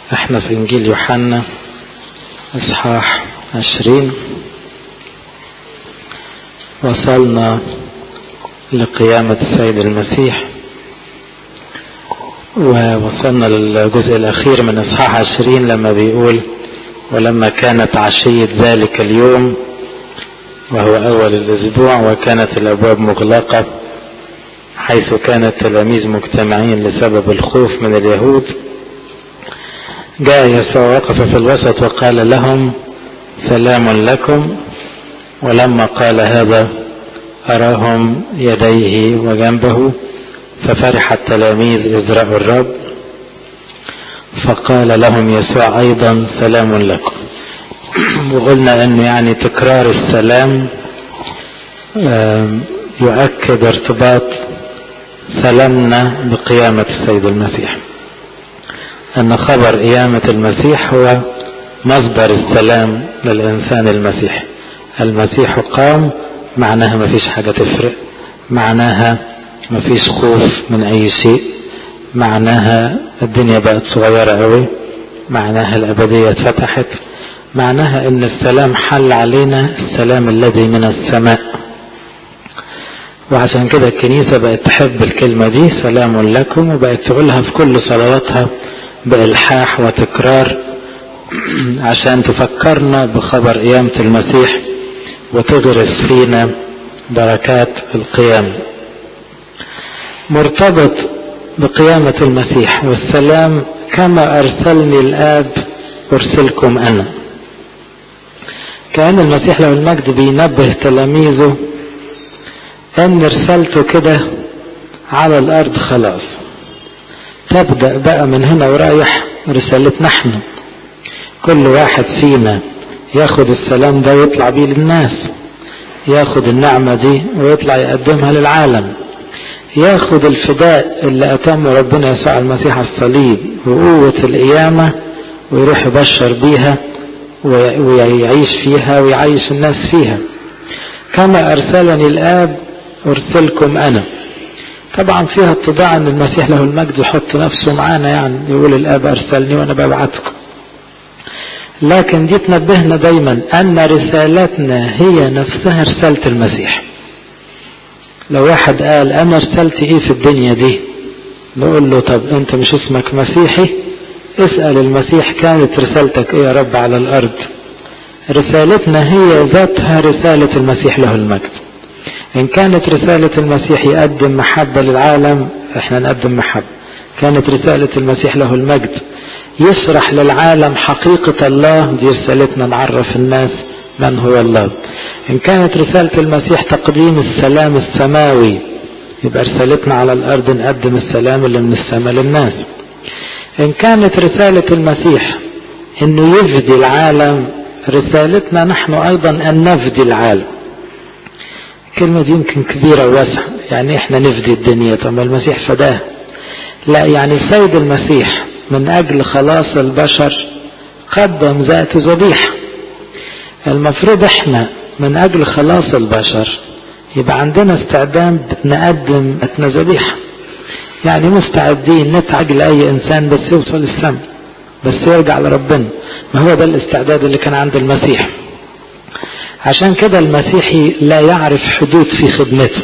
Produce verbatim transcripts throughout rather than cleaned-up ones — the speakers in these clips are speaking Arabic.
احنا في انجيل يوحنا اصحاح عشرين، وصلنا لقيامة السيد المسيح، ووصلنا للجزء الاخير من اصحاح عشرين لما بيقول: ولما كانت عشية ذلك اليوم وهو اول الاسبوع وكانت الابواب مغلقة حيث كان التلاميذ مجتمعين لسبب الخوف من اليهود، جاء يسوع وقف في الوسط وقال لهم: سلام لكم. ولما قال هذا أراهم يديه وجنبه، ففرح التلاميذ إذ رأوا الرب. فقال لهم يسوع أيضا: سلام لكم. وقلنا أنه يعني تكرار السلام يؤكد ارتباط سلامنا بقيامة السيد المسيح، أن خبر قيامة المسيح هو مصدر السلام للإنسان المسيحي. المسيح قام، معناها ما فيش حاجة تفرق، معناها ما فيش خوف من أي شيء، معناها الدنيا بقت صغيرة قوي، معناها الأبدية اتفتحت، معناها أن السلام حل علينا، السلام الذي من السماء. وعشان كده الكنيسة بقت تحب الكلمة دي سلام لكم، وبقت تقولها في كل صلواتها بإلحاح وتكرار عشان تفكرنا بخبر قيامة المسيح وتغرس فينا بركات القيامة. مرتبط بقيامة المسيح والسلام: كما أرسلني الآب أرسلكم أنا. كأن المسيح له المجد بينبه تلاميذه أن رسالته كده على الأرض خلاص، تبدأ بقى من هنا ورايح رسالتنا احنا. كل واحد فينا ياخد السلام ده ويطلع بيه للناس، ياخد النعمة دي ويطلع يقدمها للعالم، ياخد الفداء اللي أتمه ربنا يسوع المسيح على الصليب وقوة القيامة ويروح يبشر بيها ويعيش فيها ويعيش الناس فيها. كما أرسلني الآب أرسلكم أنا. طبعا فيها اتضاع أن المسيح له المجد يحط نفسه معانا، يعني يقول الآب أرسلني وأنا ببعتكم، لكن دي تنبهنا دايما أن رسالتنا هي نفسها رسالة المسيح. لو واحد قال أنا رسالتي إيه في الدنيا دي، نقول له: طب أنت مش اسمك مسيحي؟ اسأل المسيح كانت رسالتك إيه يا رب على الأرض. رسالتنا هي ذاتها رسالة المسيح له المجد. إن كانت رسالة المسيح يقدم محبة للعالم، إحنا نقدم محبة. كانت رسالة المسيح له المجد يشرح للعالم حقيقة الله، دي رسالتنا نعرف الناس من هو الله. إن كانت رسالة المسيح تقديم السلام السماوي، يبقى رسالتنا على الأرض نقدم السلام اللي من السماء للناس. إن كانت رسالة المسيح إنه يفدي العالم، رسالتنا نحن أيضا أن نفدي العالم. الكلمة دي يمكن كبيرة وواسعة، يعني إحنا نفدي الدنيا، طب المسيح فداه؟ لا، يعني السيد المسيح من أجل خلاص البشر قدم ذات ذبيحة. المفروض إحنا من أجل خلاص البشر يبقى عندنا استعداد نقدم ذاتنا ذبيحة، يعني مستعدين نتعب لأي إنسان بس يوصل السماء، بس يرجع لربنا. ما هو ده الاستعداد اللي كان عند المسيح. عشان كده المسيحي لا يعرف حدود في خدمته،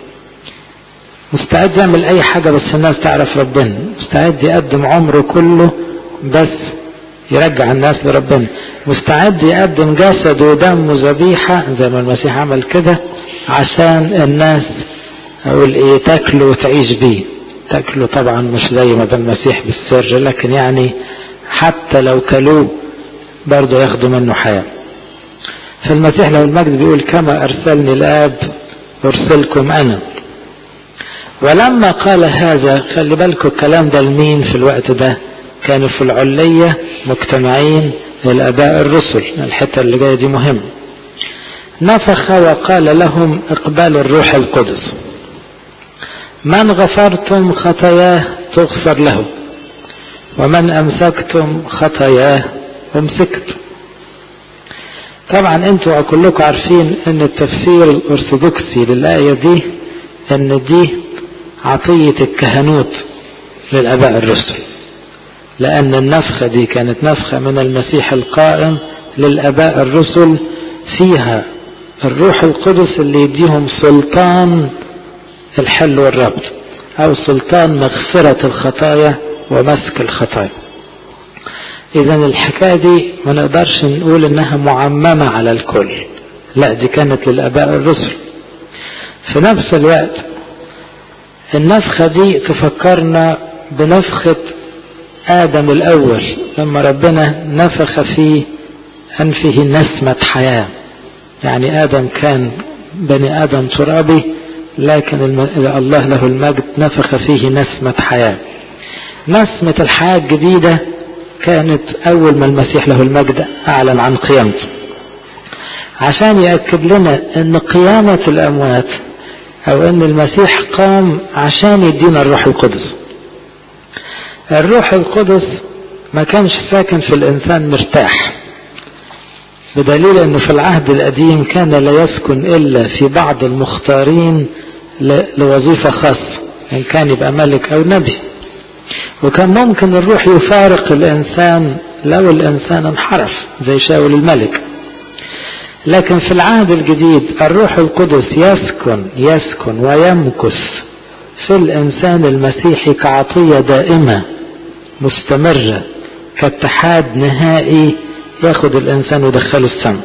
مستعد يعمل اي حاجة بس الناس تعرف ربنا، مستعد يقدم عمره كله بس يرجع الناس لربنا، مستعد يقدم جسد ودم ذبيحة زي ما المسيح عمل كده عشان الناس اقول ايه تاكله وتعيش بيه. تاكله طبعا مش زي ما ده المسيح بالسر، لكن يعني حتى لو كلوه برضه ياخدوا منه حياة. فالمسيح له المجد بيقول: كما أرسلني الآب أرسلكم أنا. ولما قال هذا، خلي بالكم الكلام ده لمين في الوقت ده؟ كانوا في العلية مجتمعين للآباء الرسل، الحتة اللي جاية دي مهمة. نفخ وقال لهم: اقبلوا الروح القدس، من غفرتم خطاياه تغفر له، ومن أمسكتم خطاياه أمسكتم. طبعا انتوا كلكم عارفين ان التفسير الارثوذكسي للآية دي ان دي عطية الكهنوت للآباء الرسل، لأن النفخة دي كانت نفخة من المسيح القائم للآباء الرسل، فيها الروح القدس اللي يديهم سلطان الحل والربط، أو سلطان مغفرة الخطايا ومسك الخطايا. إذن الحكاية دي ما نقدرش نقول إنها معممة على الكل، لا دي كانت للآباء الرسل. في نفس الوقت النفخة دي تفكرنا بنفخة آدم الأول لما ربنا نفخ في أنفه نسمة حياة. يعني آدم كان بني آدم ترابي، لكن الله له المجد نفخ فيه نسمة حياة. نسمة الحياة الجديدة كانت أول ما المسيح له المجد أعلن عن قيامته، عشان يأكد لنا أن قيامة الأموات أو أن المسيح قام عشان يدينا الروح القدس. الروح القدس ما كانش ساكن في الإنسان مرتاح، بدليل أنه في العهد القديم كان لا يسكن إلا في بعض المختارين لوظيفة خاصة، إن كان يبقى ملك أو نبي، وكان ممكن الروح يفارق الإنسان لو الإنسان انحرف زي شاول الملك. لكن في العهد الجديد الروح القدس يسكن يسكن ويمكث في الإنسان المسيحي كعطية دائمة مستمرة، كاتحاد نهائي ياخد الإنسان ويدخله السماء.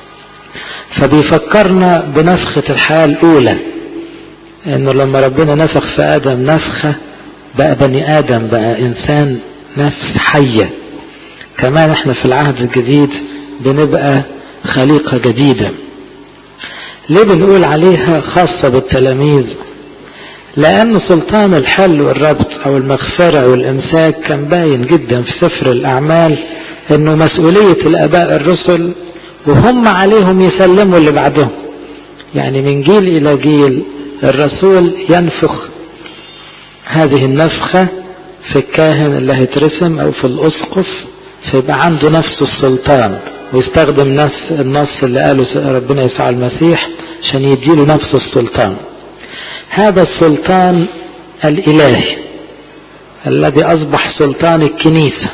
فبيفكرنا بنفخة الحياة الأولى، إنه لما ربنا نفخ في آدم نفخة بقى بني آدم، بقى إنسان نفس حية. كمان احنا في العهد الجديد بنبقى خليقة جديدة. ليه بنقول عليها خاصة بالتلاميذ؟ لأن سلطان الحل والربط أو المغفرة والإمساك كان باين جدا في سفر الأعمال، إنه مسؤولية الآباء الرسل وهم عليهم يسلموا اللي بعدهم. يعني من جيل إلى جيل الرسول ينفخ هذه النفخة في الكاهن اللي هيترسم أو في الأسقف، فيبقى عنده نفس السلطان، ويستخدم نفس النص اللي قاله ربنا يسوع المسيح عشان يديله نفس السلطان. هذا السلطان الإلهي الذي أصبح سلطان الكنيسة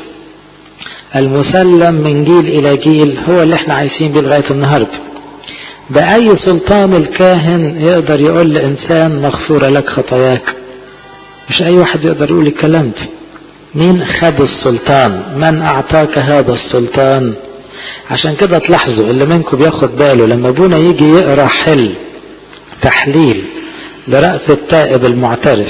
المسلم من جيل إلى جيل هو اللي احنا عايشين بيه لغاية النهاردة. بأي سلطان الكاهن يقدر يقول لإنسان مغفورة لك خطاياك؟ مش أي واحد يقدر يقول الكلام ده. مين خد السلطان؟ من أعطاك هذا السلطان؟ عشان كده تلاحظوا اللي منكم بياخد باله لما ابونا يجي يقرأ حل تحليل لرأس التائب المعترف،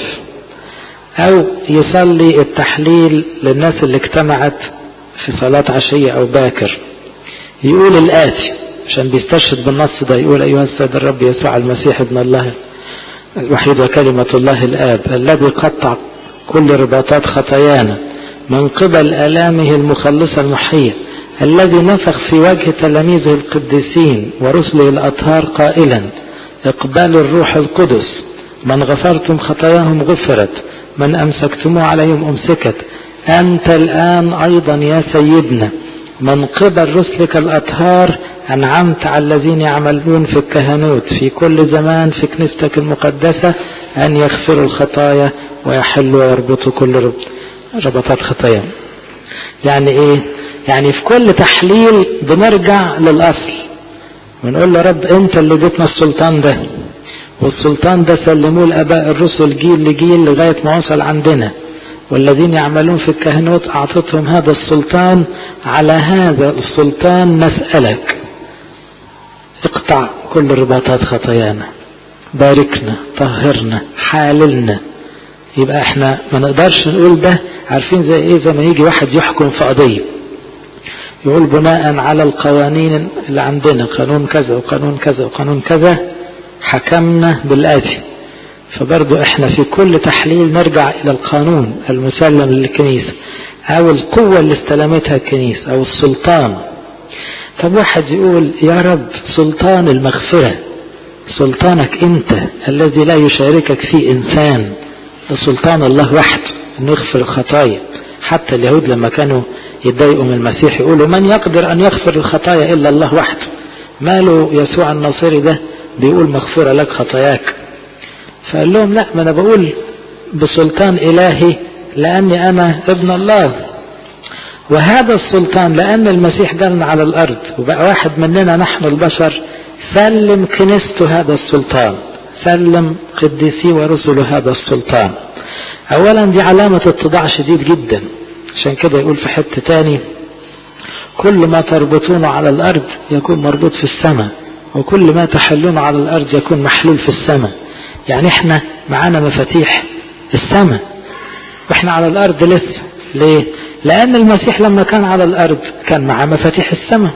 أو يصلي التحليل للناس اللي اجتمعت في صلاة عشية أو باكر، يقول الآتي عشان بيستشهد بالنص ده، يقول أيها السيد الرب يسوع المسيح ابن الله الوحيد وكلمة الله الآب الذي قطع كل رباطات خطايانا من قبل آلامه المخلصة المحية، الذي نفخ في وجه تلاميذه القديسين ورسله الأطهار قائلا اقبلوا الروح القدس، من غفرتم خطاياهم غفرت، من أمسكتموه عليهم أمسكت، أنت الآن أيضا يا سيدنا من قبل رسلك الأطهار أنعمت على الذين يعملون في الكهنوت في كل زمان في كنيستك المقدسة أن يغفروا الخطايا ويحلوا ويربطوا كل ربطات خطايا. يعني إيه؟ يعني في كل تحليل بنرجع للأصل ونقول له رب أنت اللي اديتنا السلطان ده، والسلطان ده سلموه الآباء الرسل جيل لجيل لغاية ما وصل عندنا، والذين يعملون في الكهنوت أعطتهم هذا السلطان. على هذا السلطان نسألك اقطع كل رباطات خطايانا، باركنا، طهرنا، حاللنا. يبقى احنا ما نقدرش نقول ده. عارفين زي ايه؟ زي ما يجي واحد يحكم في قضية يقول بناء على القوانين اللي عندنا قانون كذا وقانون كذا وقانون كذا حكمنا بالآتي. فبرضو احنا في كل تحليل نرجع الى القانون المسلم للكنيسة او القوة اللي استلمتها الكنيسة او السلطان. طب واحد يقول يا رب سلطان المغفرة سلطانك انت الذي لا يشاركك فيه انسان، سلطان الله وحده انه يغفر الخطايا. حتى اليهود لما كانوا يتضايقوا من المسيح يقولوا من يقدر ان يغفر الخطايا الا الله وحده، ماله يسوع الناصري ده بيقول مغفورة لك خطاياك؟ فقال لهم لا، ما انا بقول بسلطان الهي لاني انا ابن الله، وهذا السلطان لأن المسيح جالنا على الأرض وبقى واحد مننا نحن البشر، سلم كنيسته هذا السلطان، سلم قديسي ورسله هذا السلطان. أولا دي علامة اتضاع شديد جدا، عشان كده يقول في حتة تاني كل ما تربطونه على الأرض يكون مربوط في السماء، وكل ما تحلونه على الأرض يكون محلول في السماء. يعني احنا معانا مفاتيح السماء واحنا على الأرض لسه. ليه؟ لأن المسيح لما كان على الأرض كان معاه مفاتيح السماء،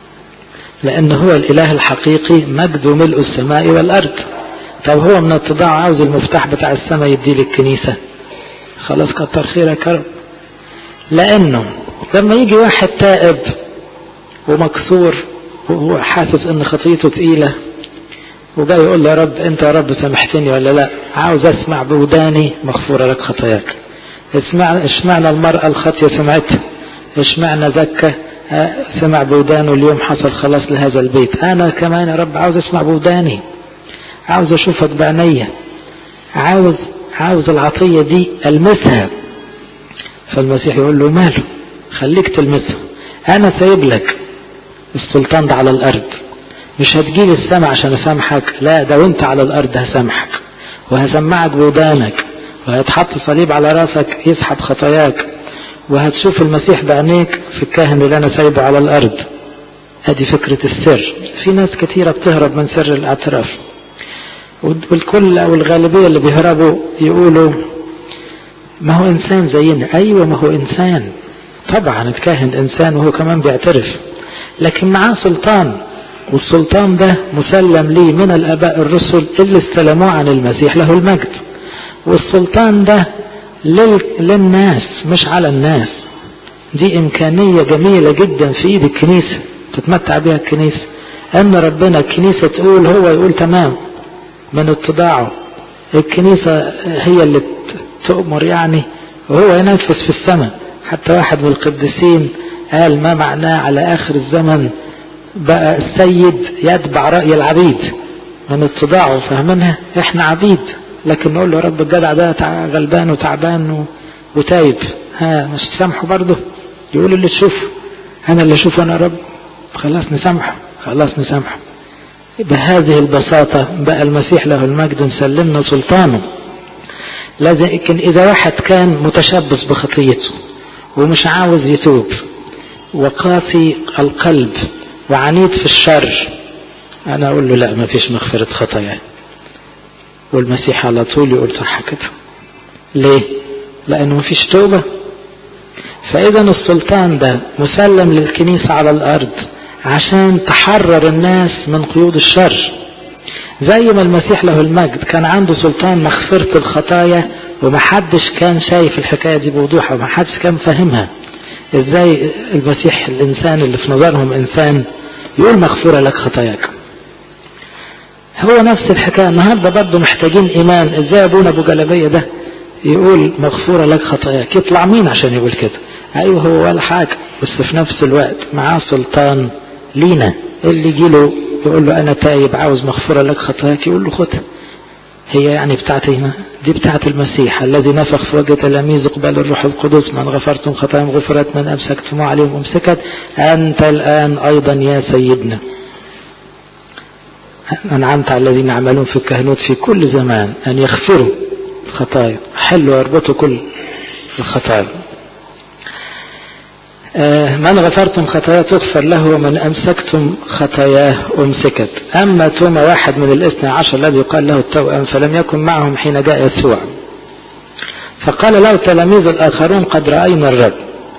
لأن هو الإله الحقيقي مجد ملء السماء والأرض. طب هو من التضاع عاوز المفتاح بتاع السماء يديه للكنيسة، خلاص كتر خيرك يا رب. لأنه لما يجي واحد تائب ومكسور وهو حاسس ان خطيته تقيلة وجاي يقول له يا رب انت يا رب سامحتني ولا لا، عاوز اسمع بوداني مغفورة لك خطاياك. اشمعنا المرأة الخطية سمعتها، اشمعنا زكى سمع بودانه اليوم حصل خلاص لهذا البيت. انا كمان يا رب عاوز اسمع بوداني، عاوز اشوفك بعينيا، عاوز عاوز العطية دي المسها. فالمسيح يقول له ماله، خليك تلمسها، انا سايب لك السلطان ده على الارض، مش هتجيلي السماء عشان اسامحك، لا ده وانت على الارض هسامحك وهسمعك بودانك، وهتحط صليب على راسك يسحب خطاياك، وهتشوف المسيح بعينيك في الكاهن اللي انا سايبه على الارض. ادي فكرة السر. في ناس كثيرة بتهرب من سر الاعتراف، والكل او الغالبية اللي بيهربوا يقولوا ما هو انسان زينا. ايوه ما هو انسان طبعا، الكاهن انسان وهو كمان بيعترف، لكن معاه سلطان، والسلطان ده مسلم ليه من الاباء الرسل اللي استلموه عن المسيح له المجد. والسلطان ده للناس مش على الناس. دي امكانية جميلة جدا في ايد الكنيسة تتمتع بها الكنيسة، ان ربنا الكنيسة تقول هو يقول تمام من اتضاعه. الكنيسة هي اللي تؤمر يعني، وهو ينفذ في السماء. حتى واحد من القديسين قال ما معناه على آخر الزمن بقى السيد يتبع رأي العبيد من اتضاعه. فهمنها احنا عبيد، لكن نقول له يا رب الجدع ده غلبان وتعبان وتايب، ها مش تسامحه برضه؟ يقول اللي تشوفه، انا اللي اشوفه انا يا رب، خلاص نسامحه، خلاص نسامحه. بهذه البساطة بقى المسيح له المجد مسلمنا سلطانه. لكن إذا واحد كان متشبث بخطيته ومش عاوز يتوب وقاسي القلب وعنيد في الشر، أنا أقول له لا ما فيش مغفرة خطايا. والمسيح على طول يقول صح كده. ليه؟ لأنه ما فيش توبة. فإذا السلطان ده مسلم للكنيسة على الأرض عشان تحرر الناس من قيود الشر. زي ما المسيح له المجد كان عنده سلطان مغفرة الخطايا، ومحدش كان شايف الحكاية دي بوضوح، ومحدش كان فاهمها. ازاي المسيح الانسان اللي في نظرهم انسان يقول مغفورة لك خطاياك؟ هو نفس الحكاية النهاردة برضه محتاجين ايمان. ازاي ابونا ابو جلبية ده يقول مغفورة لك خطاياك؟ يطلع مين عشان يقول كده؟ ايوه هو ولا حاجة، بس في نفس الوقت معاه سلطان لينا. اللي يجيله يقول له انا تايب عاوز مغفورة لك خطاياك، يقول له خدها. هي يعني بتاعتي؟ دي بتاعت المسيح الذي نفخ في وجه تلاميذ قبل الروح القدس، من غفرتم خطاياهم غفرت، من امسكتم عليهم امسكت، انت الان ايضا يا سيدنا انعمت على الذين يعملون في الكهنوت في كل زمان ان يغفروا الخطايا، حلوا ويربطوا كل الخطايا. من غفرتم خطاياه تغفر له، ومن أمسكتم خطاياه أمسكت. أما توما واحد من الاثنى عشر الذي يقال له التوأم فلم يكن معهم حين جاء يسوع، فقال له تلاميذ الآخرون قد رأينا الرب،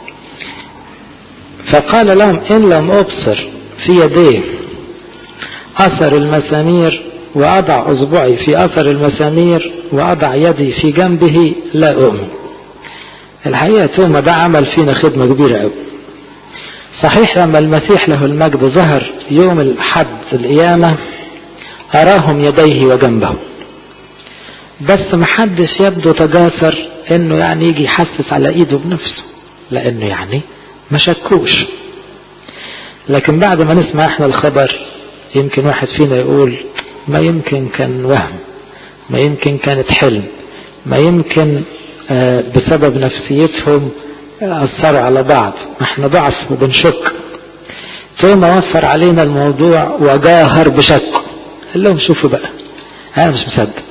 فقال لهم إن لم أبصر في يديه أثر المسامير وأضع أصبعي في أثر المسامير وأضع يدي في جنبه لا أؤمن. الحقيقة توما ده عمل فينا خدمة كبيرة قوي. صحيح لما المسيح له المجد ظهر يوم الحد القيامة أراهم يديه وجنبه، بس محدش يبدو تجاسر انه يعني يجي يحسس على ايده بنفسه، لانه يعني ما شكوش. لكن بعد ما نسمع احنا الخبر يمكن واحد فينا يقول ما يمكن كان وهم، ما يمكن كانت حلم، ما يمكن بسبب نفسيتهم أثروا على بعض. احنا ضعف وبنشك. توما وفر علينا الموضوع وجاهر بشك، قال لهم شوفوا بقى انا مش مصدق،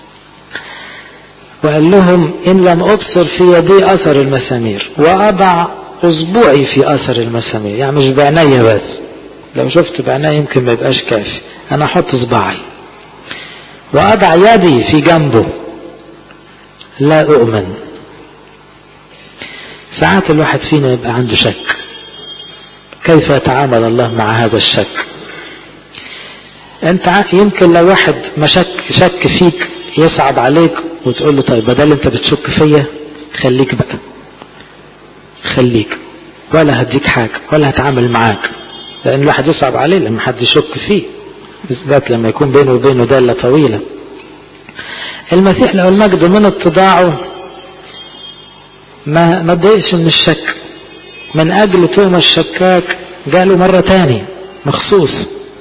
وقال لهم ان لم ابصر في يدي اثر المسامير واضع اصبعي في اثر المسامير، يعني مش بعيني بس، لو شفت بعيني يمكن ما يبقاش كافي، انا احط اصبعي واضع يدي في جنبه لا اؤمن. ساعات الواحد فينا يبقى عنده شك، كيف يتعامل الله مع هذا الشك؟ انت يمكن لو واحد ما شك شك فيك يصعب عليك وتقول له طيب بدل انت بتشك فيا خليك بقى، خليك ولا هديك حاجة ولا هتعامل معاك، لان الواحد يصعب عليه لما حد يشك فيه، بالذات لما يكون بينه وبينه دالة طويلة. المسيح له المجد من اتضاعه ما ما اتضايقش من الشك، من اجل توما الشكاك جاله مرة تاني مخصوص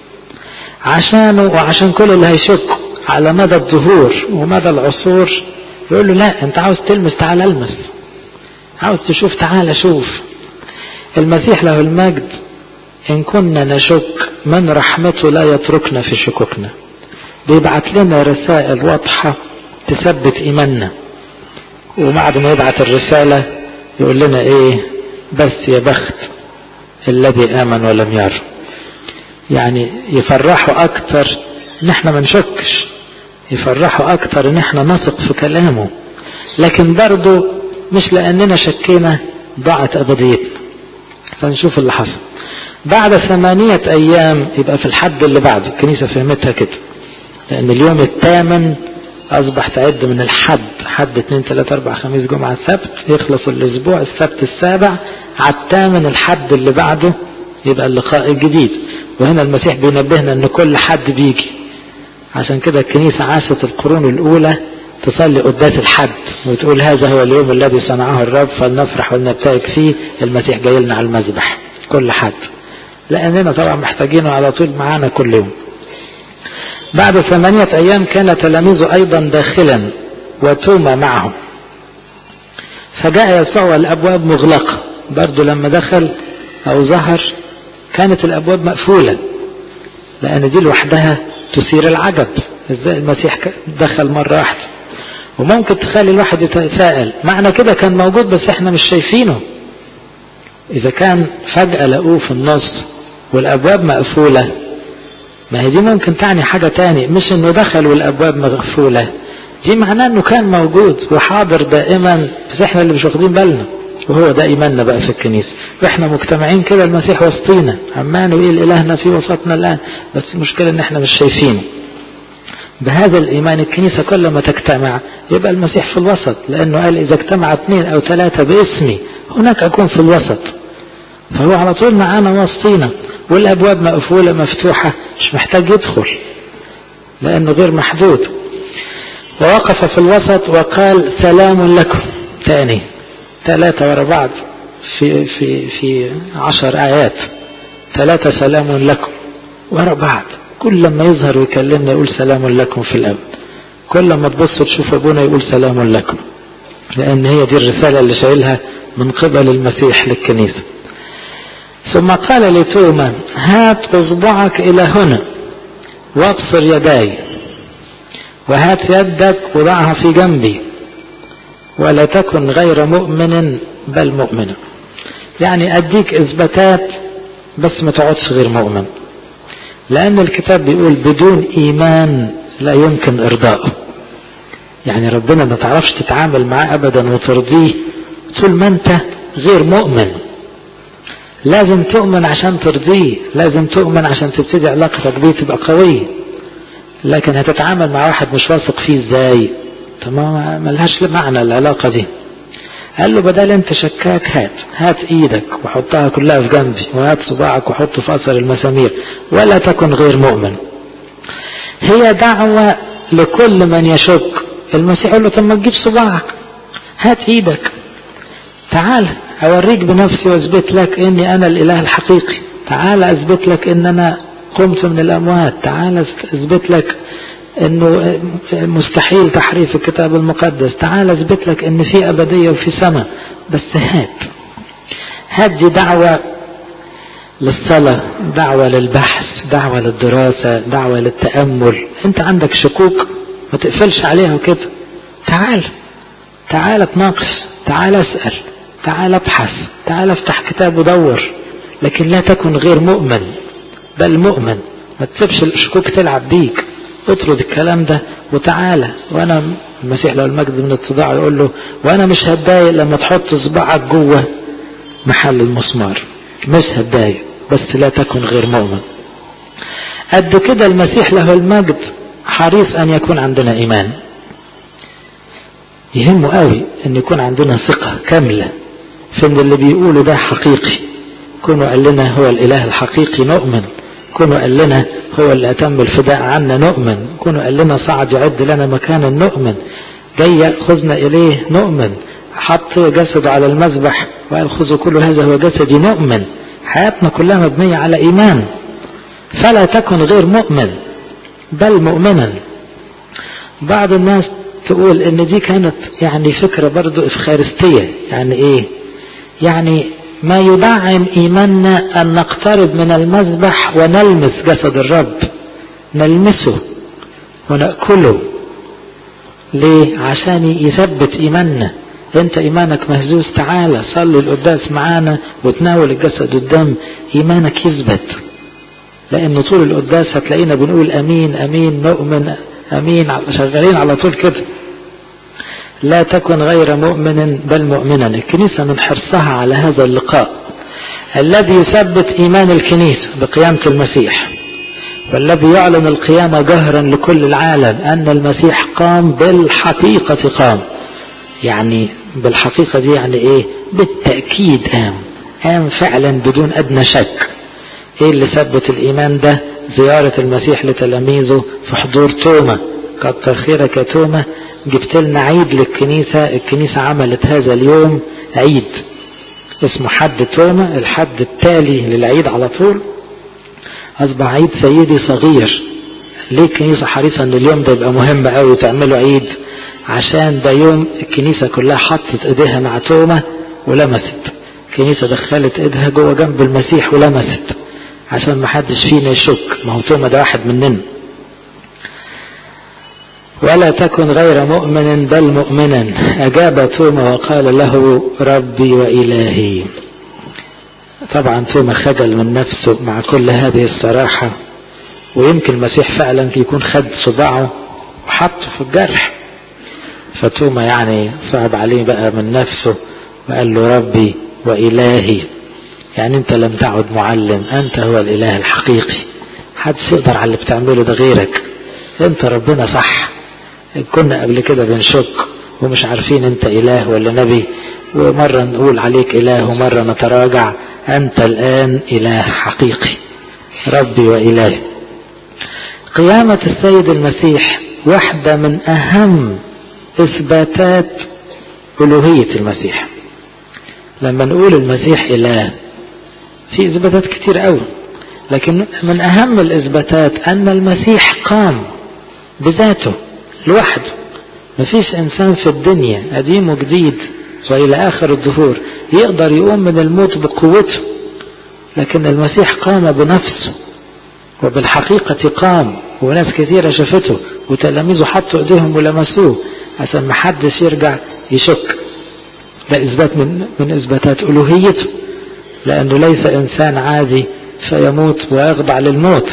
عشانه وعشان كل اللي هيشك على مدى الظهور ومدى العصور، يقول له لا انت عاوز تلمس تعال المس، عاوز تشوف تعال شوف. المسيح له المجد ان كنا نشك من رحمته لا يتركنا في شكوكنا، بيبعت لنا رسائل واضحة تثبت ايماننا، وبعد ما يبعت الرسالة يقول لنا ايه؟ بس يا بخت الذي آمن ولم ير. يعني يفرحوا اكتر ان احنا ما نشكش، يفرحوا اكتر ان احنا نثق في كلامه، لكن برضو مش لاننا شكينا ضاعت ابديتنا. فنشوف اللي حصل بعد ثمانية ايام، يبقى في الحد اللي بعده الكنيسة فهمتها كده، لان اليوم الثامن اصبح تعد من الحد، حد اثنين ثلاثة اربعة خميس جمعة سبت، يخلص الاسبوع السبت السابع، على الثامن الحد اللي بعده يبقى اللقاء الجديد. وهنا المسيح بينبهنا ان كل حد بيجي، عشان كده الكنيسة عاشت القرون الاولى تصلي قداس الحد وتقول هذا هو اليوم الذي صنعه الرب فلنفرح ولنبتهج فيه، المسيح جاي لنا على المذبح كل حد، لاننا طبعا محتاجينه على طول معانا كل يوم. بعد ثمانية ايام كان تلاميذه ايضا داخلا وتوما معهم، فجاء يسوع والابواب مغلقة. برضو لما دخل او ظهر كانت الابواب مقفولة، لان دي لوحدها تثير العجب، ازاي المسيح دخل مرة واحدة؟ وممكن تخلي الواحد يتساءل معنى كده كان موجود بس احنا مش شايفينه. اذا كان فجأة لقوه في النص والابواب مقفولة، ما هي دي ممكن تعني حاجة تاني، مش انه دخل والابواب مقفولة، دي معناه انه كان موجود وحاضر دائما، بس احنا اللي مش واخدين بالنا. وهو ده ايماننا بقى في الكنيسة، واحنا مجتمعين كده المسيح وسطينا عمانوئيل الهنا في وسطنا الان، بس المشكلة ان احنا مش شايفينه. بهذا الايمان الكنيسة كل ما تجتمع يبقى المسيح في الوسط، لانه قال اذا اجتمع اثنين او ثلاثة باسمي هناك اكون في الوسط. فهو على طول معانا وسطينا، والابواب مقفولة مفتوحة، مش محتاج يدخل لانه غير محدود. ووقف في الوسط وقال سلام لكم، تاني ثلاثة ورا بعض في في في عشر آيات، ثلاثة سلام لكم ورا بعض، كل لما يظهر ويكلمنا يقول سلام لكم في الأب، كل لما تبص تشوف أبونا يقول سلام لكم، لأن هي دي الرسالة اللي شايلها من قبل المسيح للكنيسة. ثم قال لتوما هات أصبعك إلى هنا وابصر يداي، وهات يدك وضعها في جنبي، ولا تكن غير مؤمن بل مؤمن. يعني أديك إثباتات بس ما تقعدش غير مؤمن، لأن الكتاب بيقول بدون إيمان لا يمكن إرضاءه. يعني ربنا ما تعرفش تتعامل معاه أبدا وترضيه طول ما أنت غير مؤمن. لازم تؤمن عشان ترضيه، لازم تؤمن عشان تبتدي علاقتك بيه تبقى قوية. لكن هتتعامل مع واحد مش واثق فيه ازاي؟ تمام، ملهاش معنى العلاقة دي. قال له بدل انت شكاك هات هات ايدك وحطها كلها في جنبي، وهات صباعك وحطه في اثر المسامير، ولا تكن غير مؤمن. هي دعوة لكل من يشك. المسيح يقول له طب ما تجيب صباعك، هات ايدك، تعال اوريك بنفسي واثبت لك اني انا الاله الحقيقي، تعال اثبت لك ان انا قمت من الاموات، تعال اثبت لك انه مستحيل تحريف الكتاب المقدس، تعال اثبت لك ان في ابدية وفي سماء، بس هات هدي دعوة للصلاة، دعوة للبحث، دعوة للدراسة، دعوة للتأمل. انت عندك شكوك ما تقفلش عليها كده، تعال تعال اتناقش، تعال اسأل، تعال ابحث، تعال افتح كتاب ودور، لكن لا تكن غير مؤمن بل مؤمن. ما تسيبش الشكوك تلعب بيك، اطرد الكلام ده وتعالى. وانا المسيح له المجد من الاتضاع يقول له وانا مش هتضايق لما تحط صباعك جوه محل المسمار، مش هتضايق، بس لا تكن غير مؤمن. قد كده المسيح له المجد حريص ان يكون عندنا ايمان. يهمه قوي ان يكون عندنا ثقة كاملة في ان اللي بيقوله ده حقيقي. كونه قال لنا هو الاله الحقيقي نؤمن، كونه قال لنا هو اللي اتم الفداء عنا نؤمن، كونه قال لنا صعد يعد لنا مكانا نؤمن، جاي يأخذنا اليه نؤمن، حط جسده على المذبح وقال خذوا كل هذا هو جسدي نؤمن. حياتنا كلها مبنية على ايمان، فلا تكن غير مؤمن بل مؤمنا. بعض الناس تقول ان دي كانت يعني فكرة برضو افخارستية. يعني ايه؟ يعني ما يدعم ايماننا ان نقترب من المذبح ونلمس جسد الرب، نلمسه ونأكله. ليه؟ عشان يثبت ايماننا. انت ايمانك مهزوز، تعالى صلي القداس معانا وتناول الجسد والدم، ايمانك يثبت. لان طول القداس هتلاقينا بنقول امين امين نؤمن امين، شغالين على طول كده. لا تكن غير مؤمن بل مؤمنا. الكنيسة من حرصها على هذا اللقاء الذي يثبت ايمان الكنيسة بقيامة المسيح، والذي يعلن القيامة جهرا لكل العالم ان المسيح قام بالحقيقة. قام يعني بالحقيقة دي يعني ايه؟ بالتأكيد قام، قام فعلا بدون ادنى شك. ايه اللي ثبت الايمان ده؟ زيارة المسيح لتلاميذه في حضور توما. كتر خيرك يا توما، جبت لنا عيد للكنيسة. الكنيسة عملت هذا اليوم عيد اسمه حد توما، الحد التالي للعيد على طول اصبح عيد سيدي صغير. ليه الكنيسة حريصة ان اليوم ده يبقى مهم قوي تعملوا عيد؟ عشان ده يوم الكنيسة كلها حطت ايديها مع توما ولمست. الكنيسة دخلت ايدها جوه جنب المسيح ولمست، عشان ما حدش فينا يشك، ما هو توما ده واحد مننا. ولا تكن غير مؤمن بل مؤمنا. أجاب توما وقال له ربي وإلهي. طبعا توما خجل من نفسه مع كل هذه الصراحة، ويمكن المسيح فعلا يكون خد صباعه وحطه في الجرح، فتوما يعني صعب عليه بقى من نفسه وقال له ربي وإلهي. يعني انت لم تعد معلم، انت هو الاله الحقيقي، حدش يقدر على اللي بتعمله ده غيرك، انت ربنا صح. كنا قبل كده بنشك ومش عارفين انت اله ولا نبي، ومرة نقول عليك اله ومرة نتراجع، انت الان اله حقيقي ربي وإلهي. قيامة السيد المسيح واحدة من اهم اثباتات الوهية المسيح. لما نقول المسيح اله في اثباتات كتير قوي، لكن من اهم الاثباتات ان المسيح قام بذاته لوحده. مفيش انسان في الدنيا قديم وجديد والى اخر الدهور يقدر يقوم من الموت بقوته، لكن المسيح قام بنفسه وبالحقيقة قام، وناس كثيرة شافته وتلاميذه حطوا ايديهم ولمسوه عشان ما حدش يرجع يشك. ده اثبات من من اثباتات الوهيته، لانه ليس انسان عادي فيموت ويخضع للموت.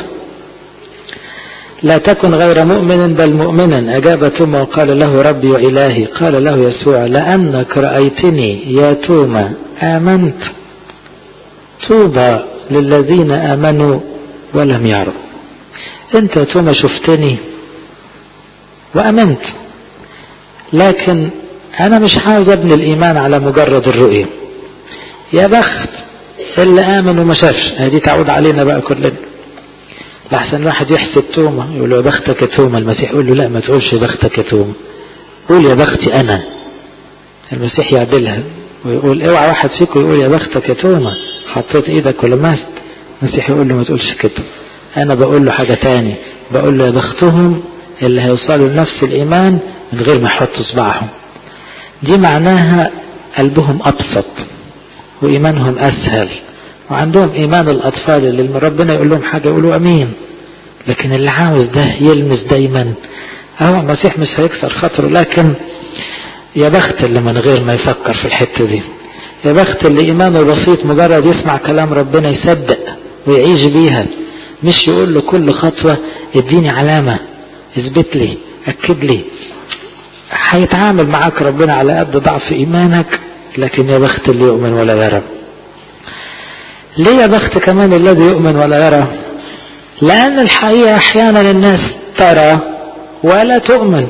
لا تكن غير مؤمن بل مؤمنا. أجاب توما وقال له ربي وإلهي. قال له يسوع لأنك رأيتني يا توما آمنت، طوبى للذين آمنوا ولم يروا. انت يا توما شفتني وآمنت، لكن أنا مش عاوز أبني الإيمان على مجرد الرؤية. يا بخت اللي آمن وما شافش، هذه تعود علينا بقى كلنا. لحسن واحد يحسد توما يقول له يا بختك يا توما، المسيح يقول له لا ما تقولش يا بختك يا توما، قول يا بختي أنا. المسيح يعدلها ويقول اوعى واحد فيكم يقول يا بختك يا توما حطيت ايدك ولمست. المسيح يقول له ما تقولش كده، أنا بقول له حاجة تاني، بقول له يا بختهم اللي هيوصلوا لنفس الإيمان من غير ما يحطوا صباعهم. دي معناها قلبهم أبسط وإيمانهم أسهل، وعندهم إيمان الأطفال اللي ربنا يقول لهم حاجة يقولوا أمين. لكن اللي عاوز ده يلمس دايما، هو المسيح مش هيكسر خاطره، لكن يا بخت اللي من غير ما يفكر في الحتة دي، يا بخت اللي إيمانه بسيط مجرد يسمع كلام ربنا يصدق ويعيش بيها، مش يقول له كل خطوة اديني علامة، اثبت لي، اكد لي. هيتعامل معاك ربنا على قد ضعف إيمانك، لكن يا بخت اللي يؤمن ولا يرى. ليه يا بخت كمان الذي يؤمن ولا يرى؟ لأن الحقيقة أحيانا الناس ترى ولا تؤمن.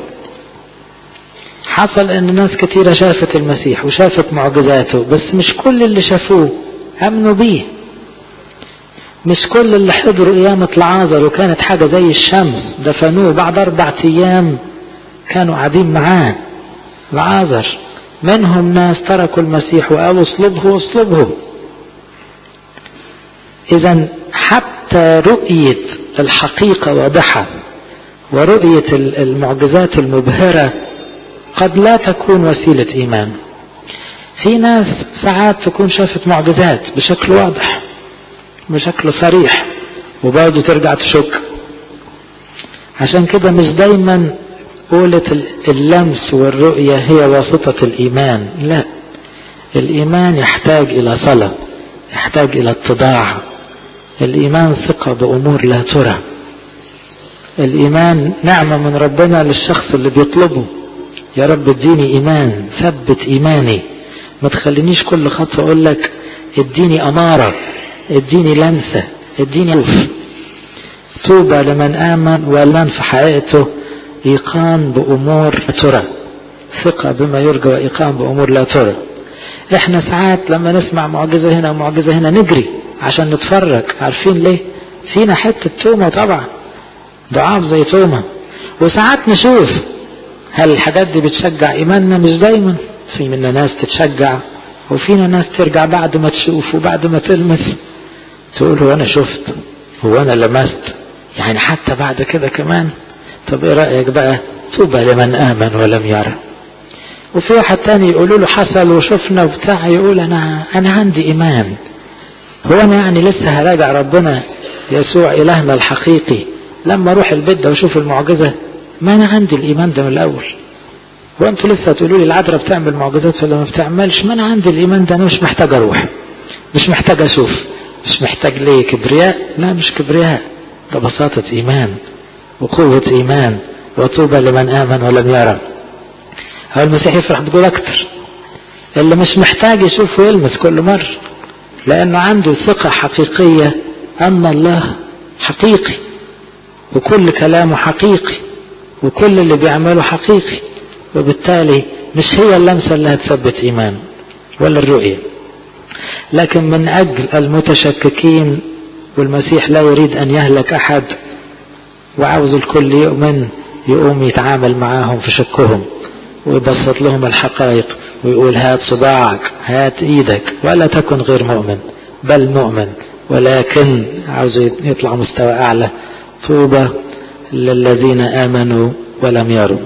حصل ان ناس كتيرة شافت المسيح وشافت معجزاته، بس مش كل اللي شافوه امنوا بيه. مش كل اللي حضروا قيامة العازر وكانت حاجة زي الشمس دفنوه بعد اربع ايام كانوا قاعدين معاه العازر. منهم ناس تركوا المسيح وقالوا اصلبه واصلبه. اذا حتى رؤية الحقيقة واضحة ورؤية المعجزات المبهرة قد لا تكون وسيلة إيمان. في ناس ساعات تكون شافت معجزات بشكل واضح بشكل صريح وبرضه ترجع تشك. عشان كده مش دايما قولة اللمس والرؤية هي واسطة الإيمان، لا، الإيمان يحتاج إلى صلاة، يحتاج إلى اتضاع. الإيمان ثقة بأمور لا ترى. الإيمان نعمة من ربنا للشخص اللي بيطلبه. يا رب اديني إيمان، ثبت إيماني، ما تخلينيش كل خطوة أقول لك اديني أمارة، اديني لمسة، اديني أوف. طوبى لمن آمن ولمن في حياته إيقان بأمور لا ترى، ثقة بما يرجى وإيقان بأمور لا ترى. احنا ساعات لما نسمع معجزة هنا ومعجزة هنا نجري عشان نتفرج. عارفين ليه؟ فينا حتة تومة طبعا، ضعاف زي تومة. وساعات نشوف هل الحاجات دي بتشجع إيماننا؟ مش دايما. في منا ناس تتشجع وفينا ناس ترجع بعد ما تشوف وبعد ما تلمس تقول هو أنا شفت، هو أنا لمست، يعني حتى بعد كده كمان. طب إيه رأيك بقى؟ طوبى لمن آمن ولم يرى. وفي واحد تاني يقولوا له حصل وشفنا وبتاع، يقول أنا أنا عندي إيمان. هو أنا يعني لسه هراجع ربنا يسوع إلهنا الحقيقي لما أروح البيت ده وشوف المعجزة؟ ما أنا عندي الإيمان ده من الأول. وأنتوا لسه تقولوا لي العذراء بتعمل معجزات ولا ما بتعملش؟ ما أنا عندي الإيمان ده، أنا مش محتاج أروح، مش محتاج أشوف، مش محتاج ليه كبرياء؟ لا مش كبرياء، ده بساطة إيمان وقوة إيمان. وطوبى لمن آمن ولم يرى. هو المسيح يفرح بقول أكتر اللي مش محتاج يشوف ويلمس كل مرة، لأنه عنده ثقة حقيقية أن الله حقيقي وكل كلامه حقيقي وكل اللي بيعمله حقيقي، وبالتالي مش هي اللمسة اللي هتثبت إيمان ولا الرؤية. لكن من أجل المتشككين، والمسيح لا يريد أن يهلك أحد وعاوز الكل يؤمن، يقوم يتعامل معاهم في شكهم ويبسط لهم الحقائق ويقول هات صباعك، هات ايدك، ولا تكن غير مؤمن بل مؤمن، ولكن عاوز يطلع مستوى أعلى. طوبى للذين آمنوا ولم يروا.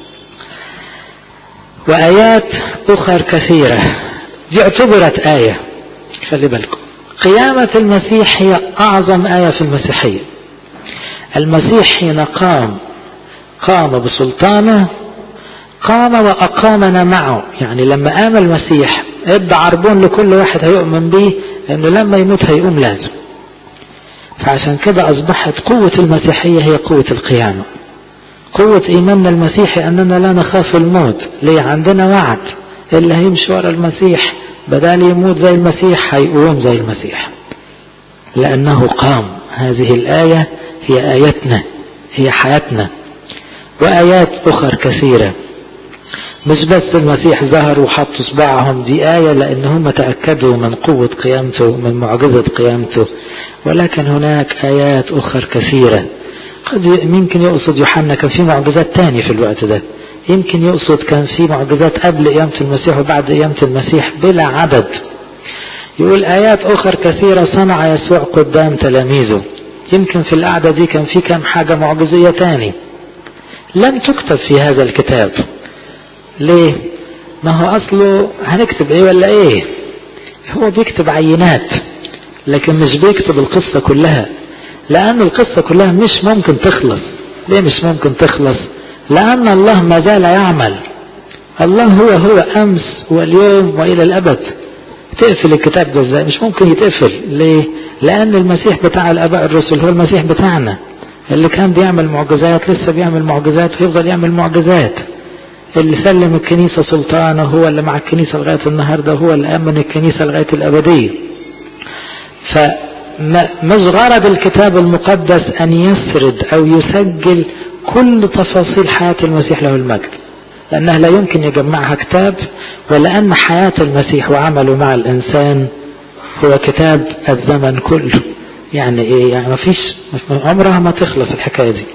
وآيات أخرى كثيرة دي اعتبرت آية. خلي بالكم، قيامة المسيح هي أعظم آية في المسيحية. المسيح حين قام قام بسلطانه، قام وأقامنا معه. يعني لما قام المسيح ادى عربون لكل واحد هيؤمن به انه لما يموت هيقوم لازم. فعشان كده أصبحت قوة المسيحية هي قوة القيامة. قوة إيماننا المسيحي أننا لا نخاف الموت. ليه؟ عندنا وعد اللي هيمشي ورا المسيح بدال يموت زي المسيح هيقوم زي المسيح، لأنه قام. هذه الآية هي آيتنا، هي حياتنا. وآيات أخرى كثيرة، مش بس المسيح ظهر وحط صباعهم، دي آية لأنهم تأكدوا من قوة قيامته، من معجزة قيامته. ولكن هناك آيات أخرى كثيرة. قد يمكن يقصد يوحنا كان في معجزات تاني في الوقت ده، يمكن يقصد كان في معجزات قبل قيامة المسيح وبعد قيامة المسيح بلا عدد. يقول آيات أخرى كثيرة صنع يسوع قدام تلاميذه. يمكن في القعدة دي كان في كم حاجة معجزية تاني لم تكتب في هذا الكتاب. ليه؟ ما هو أصله هنكتب إيه ولا إيه؟ هو بيكتب عينات لكن مش بيكتب القصة كلها، لأن القصة كلها مش ممكن تخلص. ليه مش ممكن تخلص؟ لأن الله ما زال يعمل. الله هو هو أمس واليوم وإلى الأبد. تقفل الكتاب ده ازاي؟ مش ممكن يتقفل. ليه؟ لأن المسيح بتاع الآباء الرسل هو المسيح بتاعنا اللي كان بيعمل معجزات، لسه بيعمل معجزات ويفضل يعمل معجزات. اللي سلم الكنيسة سلطانه هو اللي مع الكنيسة لغاية النهاردة، هو اللي أمن الكنيسة لغاية الأبدية. فمش غرض الكتاب المقدس أن يسرد أو يسجل كل تفاصيل حياة المسيح له المجد، لأنه لا يمكن يجمعها كتاب، ولأن حياة المسيح وعمله مع الإنسان هو كتاب الزمن كله. يعني إيه؟ يعني ما فيش عمرها ما تخلص الحكاية دي.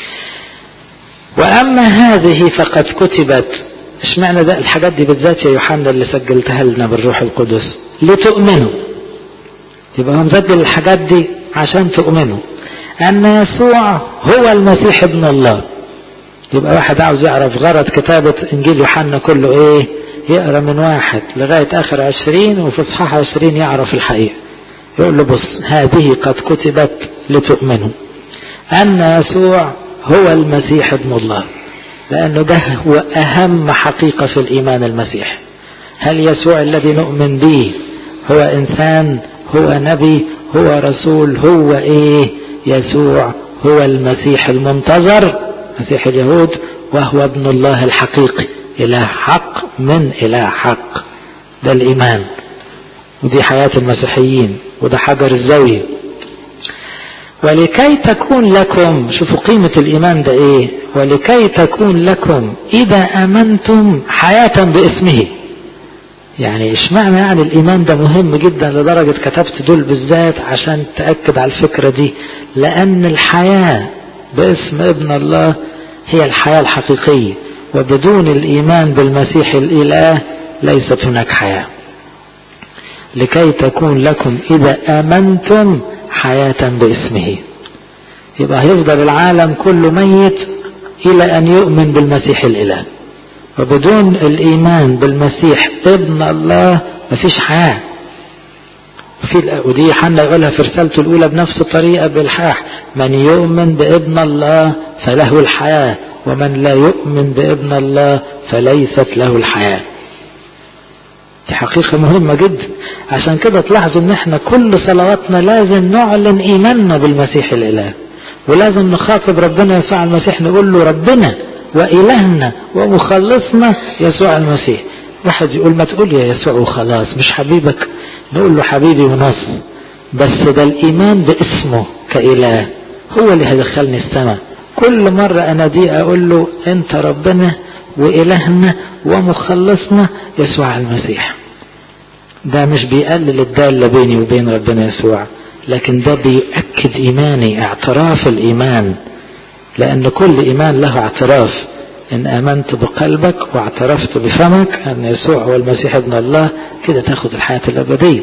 وأما هذه فقد كتبت. اشمعنى ده الحاجات دي بالذات يا يوحنا اللي سجلتها لنا بالروح القدس؟ لتؤمنوا. يبقى هم مسجل الحاجات دي عشان تؤمنوا أن يسوع هو المسيح ابن الله. يبقى واحد عاوز يعرف غرض كتابة إنجيل يوحنا كله إيه؟ يقرأ من واحد لغاية آخر عشرين، وفي إصحاح عشرين يعرف الحقيقة. يقول له بص، هذه قد كتبت لتؤمنوا أن يسوع هو المسيح ابن الله، لأنه ده هو أهم حقيقة في الإيمان المسيحي. هل يسوع الذي نؤمن به هو إنسان، هو نبي، هو رسول، هو إيه؟ يسوع هو المسيح المنتظر، مسيح اليهود، وهو ابن الله الحقيقي، إله حق من إله حق. ده الإيمان، ودي حياة المسيحيين، وده حجر الزاوية. ولكي تكون لكم، شوفوا قيمة الإيمان ده إيه، ولكي تكون لكم إذا آمنتم حياة باسمه. يعني اشمعنى يعني الإيمان ده مهم جدا لدرجة كتبت دول بالذات عشان تأكد على الفكرة دي؟ لأن الحياة باسم ابن الله هي الحياة الحقيقية، وبدون الإيمان بالمسيح الإله ليست هناك حياة. لكي تكون لكم إذا آمنتم حياة باسمه. يبقى هيفضل العالم كله ميت إلى أن يؤمن بالمسيح الإله، وبدون الإيمان بالمسيح ابن الله مفيش حياة. ودي يوحنا يقولها في رسالته الأولى بنفس الطريقة بالحاح: من يؤمن بابن الله فله الحياة، ومن لا يؤمن بابن الله فليست له الحياة. دي حقيقة مهمة جدا. عشان كده تلاحظوا ان احنا كل صلواتنا لازم نعلن ايماننا بالمسيح الاله، ولازم نخاطب ربنا يسوع المسيح نقول له ربنا وإلهنا ومخلصنا يسوع المسيح. واحد يقول ما تقول يا يسوع وخلاص، مش حبيبك؟ نقول له حبيبي ونص، بس ده الإيمان باسمه كإله هو اللي هيدخلني السماء. كل مرة أنا دي أقول له أنت ربنا وإلهنا ومخلصنا يسوع المسيح. ده مش بيقلل الدالة بيني وبين ربنا يسوع، لكن ده بيؤكد إيماني، اعتراف الإيمان. لأن كل إيمان له اعتراف. إن آمنت بقلبك واعترفت بفمك أن يسوع هو المسيح ابن الله، كده تاخد الحياة الأبدية.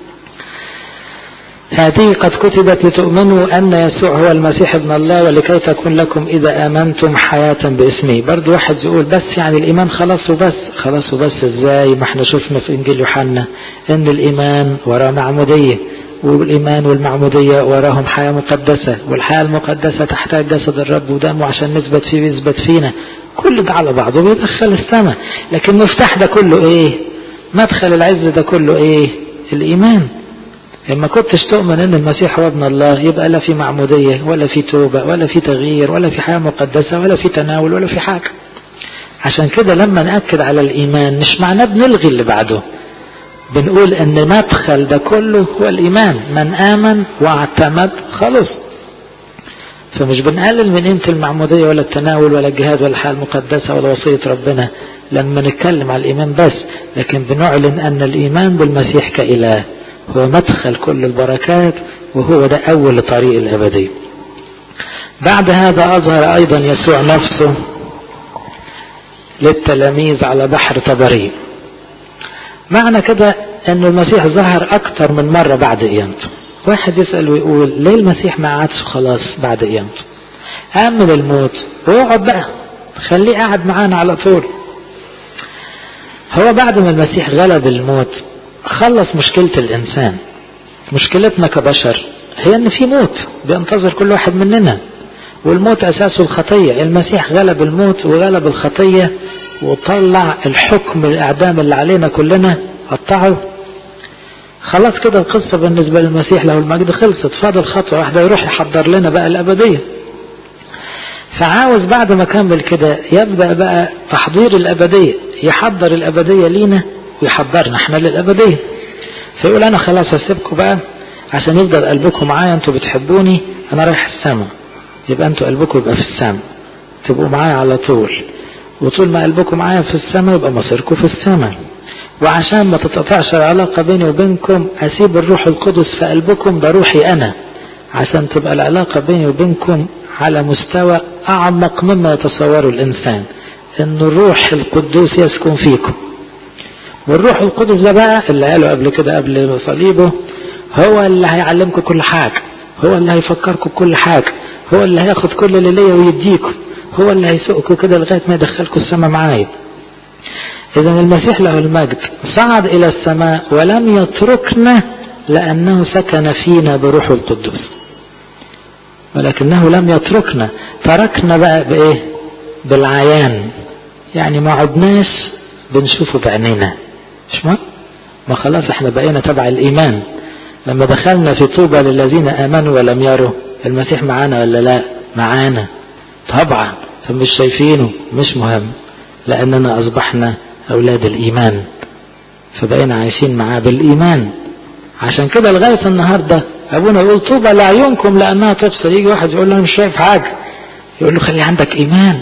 هذه قد كتبت لتؤمنوا أن يسوع هو المسيح ابن الله، ولكي تكون لكم إذا آمنتم حياة باسمه. برضو واحد يقول بس يعني الإيمان خلاص وبس. خلاص وبس إزاي؟ ما احنا شفنا في إنجيل يوحنا إن الإيمان وراه معمودية، والإيمان والمعمودية وراهم حياة مقدسة، والحياة المقدسة تحتاج جسد الرب ودمه عشان نثبت فيه ويثبت فينا. كل ده على بعضه بيدخل السماء. لكن مفتاح ده كله إيه؟ مدخل العز ده كله إيه؟ الإيمان. إما كنتش تؤمن أن المسيح هو ابن الله، يبقى لا في معمودية ولا في توبة ولا في تغيير ولا في حياة مقدسة ولا في تناول ولا في حاجة. عشان كده لما نأكد على الإيمان مش معناه بنلغي اللي بعده، بنقول أن مدخل ده كله هو الإيمان. من آمن واعتمد خلص. فمش بنقلل من قيمة المعمودية ولا التناول ولا الجهاد ولا الحياة المقدسة ولا وصية ربنا لما نتكلم على الإيمان بس، لكن بنعلن أن الإيمان بالمسيح كإله هو مدخل كل البركات، وهو ده أول طريق الأبدي. بعد هذا أظهر أيضا يسوع نفسه للتلاميذ على بحر طبري. معنى كده أن المسيح ظهر أكتر من مرة بعد قيامته. واحد يسأل ويقول ليه المسيح ما قعدش خلاص بعد قيامته؟ قام من الموت ويقعد بقى، خليه قاعد معانا على طول. هو بعد ما المسيح غلب الموت خلص مشكلة الإنسان. مشكلتنا كبشر هي أن في موت بينتظر كل واحد مننا، والموت أساسه الخطية. المسيح غلب الموت وغلب الخطية وطلع الحكم الإعدام اللي علينا كلنا، قطعه. خلاص كده القصة بالنسبة للمسيح له المجد خلصت. فاضل خطوة واحدة يروح يحضر لنا بقى الأبدية. فعاوز بعد ما كمل كده يبدأ بقى تحضير الأبدية، يحضر الأبدية لينا ويحضرنا احنا للأبدية. فيقول أنا خلاص هسيبكم بقى عشان يفضل قلبكم معايا، انتوا بتحبوني، أنا رايح السماء، يبقى انتوا قلبكم يبقى في السماء، تبقوا معايا على طول. وطول ما قلبكم معايا في السماء يبقى مصيركم في السماء. وعشان ما تتقطعش العلاقة بيني وبينكم أسيب الروح القدس في قلبكم، ده روحي أنا، عشان تبقى العلاقة بيني وبينكم على مستوى أعمق مما يتصوره الإنسان، إن الروح القدوس يسكن فيكم. والروح القدس ده بقى اللي قاله قبل كده قبل صليبه، هو اللي هيعلمكم كل حاجة، هو اللي هيفكركم كل حاجة، هو اللي هياخد كل اللي ليا ويديكم، هو اللي هيسوقكم كده لغاية ما يدخلكم السماء معايا. إذن المسيح له المجد صعد إلى السماء ولم يتركنا لأنه سكن فينا بروح القدس، ولكنه لم يتركنا، تركنا بقى بإيه؟ بالعيان. يعني ما عدناش بنشوفه بعينينا، مش ما ما خلاص احنا بقينا تبع الإيمان. لما دخلنا في طوبى للذين آمنوا ولم يروا، المسيح معانا ولا لا؟ معانا طبعا، فمش شايفينه مش مهم، لأننا أصبحنا أولاد الإيمان، فبقينا عايشين معاه بالإيمان. عشان كده لغاية النهاردة أبونا يقول طوبى لعيونكم لأنها تبصر. يجي واحد يقول له أنا مش شايف حاجة، يقول له خلي عندك إيمان،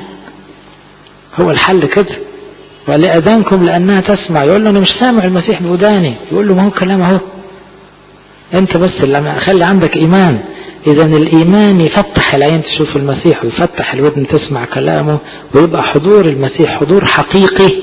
هو الحل كده. ولأذانكم لأنها تسمع، يقول له أنا مش سامع المسيح بوداني، يقول له ما هو كلام اهو، أنت بس اللي خلي عندك إيمان. إذا الإيمان يفتح العين تشوف المسيح، ويفتح الودن تسمع كلامه، ويبقى حضور المسيح حضور حقيقي،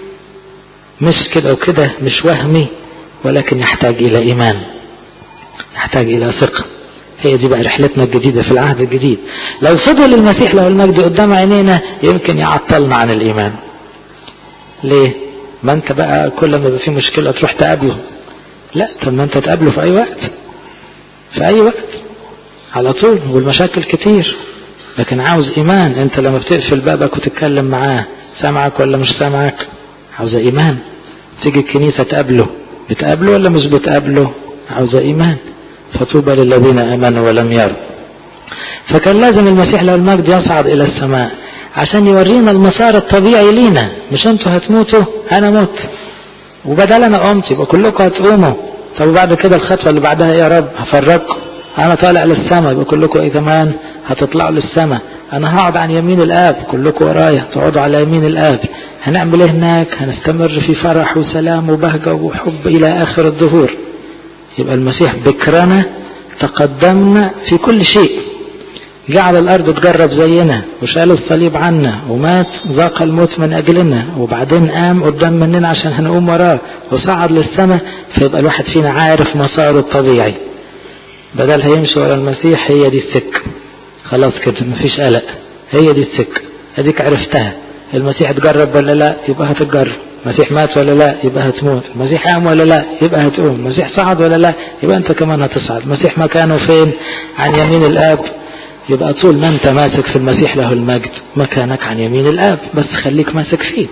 مش كده وكده، مش وهمي، ولكن يحتاج إلى إيمان، يحتاج إلى ثقة. هي دي بقى رحلتنا الجديدة في العهد الجديد. لو فضل المسيح له المجد قدام عينينا يمكن يعطلنا عن الإيمان. ليه؟ ما انت بقى كل ما يبقى في مشكلة تروح تقابله، لا، طب ما انت تقابله في أي وقت، في أي وقت على طول، والمشاكل كتير. لكن عاوز إيمان. انت لما بتقفل بابك وتتكلم معاه سامعك ولا مش سامعك؟ عاوز إيمان. تيجي الكنيسة تقابله، بتقابله ولا مش بتقابله؟ عاوز إيمان. فطوبى للذين آمنوا ولم يروا. فكان لازم المسيح له المجد يصعد إلى السماء عشان يورينا المسار الطبيعي لينا. مش انتوا هتموتوا، أنا موت، وبدل أنا قمت يبقى كلكم هتقوموا. طب بعد كده الخطوة اللي بعدها يا رب هفرقكم، أنا طالع للسماء، يبقى كلكم إيه كمان هتطلعوا للسماء. أنا هقعد عن يمين الآب، كلكم ورايا تقعدوا على يمين الآب. هنعمل إيه هناك؟ هنستمر في فرح وسلام وبهجة وحب إلى آخر الظهور. يبقى المسيح بكرنا، تقدمنا في كل شيء، جعل الأرض تجرب زينا، وشال الصليب عنا، ومات ذاق الموت من أجلنا، وبعدين قام قدام مننا عشان هنقوم وراه، وصعد للسماء. فيبقى الواحد فينا عارف مساره الطبيعي، بدل هيمشي ورا المسيح. هي دي السكة، خلاص كده مفيش قلق، هي دي السكة، اديك عرفتها. المسيح اتجرب ولا لا؟ يبقى هتتجرب. المسيح مات ولا لا؟ يبقى هتموت. المسيح قام ولا لا؟ يبقى هتقوم. المسيح صعد ولا لا؟ يبقى انت كمان هتصعد. المسيح مكانه فين؟ عن يمين الآب. يبقى طول ما انت ماسك في المسيح له المجد مكانك عن يمين الآب، بس خليك ماسك فيه.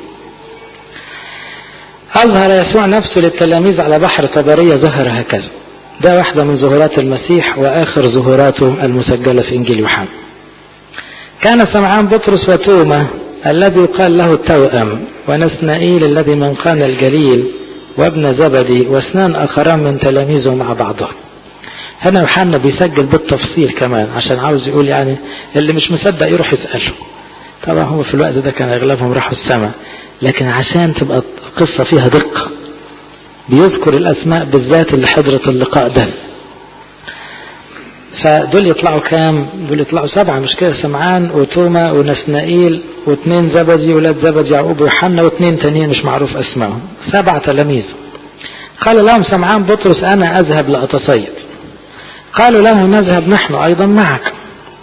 أظهر يسوع نفسه للتلاميذ على بحر طبرية، ظهر هكذا. ده واحدة من ظهورات المسيح وآخر ظهوراته المسجلة في إنجيل يوحنا. كان سمعان بطرس وتوما الذي يقال له التوأم، ونسنائيل الذي من قانا الجليل، وابن زبدي، واثنان آخران من تلاميذه مع بعضهم. هنا يوحنا بيسجل بالتفصيل كمان عشان عاوز يقول يعني اللي مش مصدق يروح يسأله. طبعا هو في الوقت ده كان أغلبهم راحوا السماء، لكن عشان تبقى القصة فيها دقة بيذكر الأسماء بالذات اللي حضرت اللقاء ده. فدول يطلعوا كام؟ دول يطلعوا سبعة مش كده؟ سمعان وتوما ونسنائيل واثنين زبدي ولاد زبدي يعقوب ويوحنا واثنين تانيين مش معروف أسمائهم، سبعة تلاميذ. قال لهم سمعان بطرس أنا أذهب لأتصيد. قالوا له نذهب نحن أيضا معك.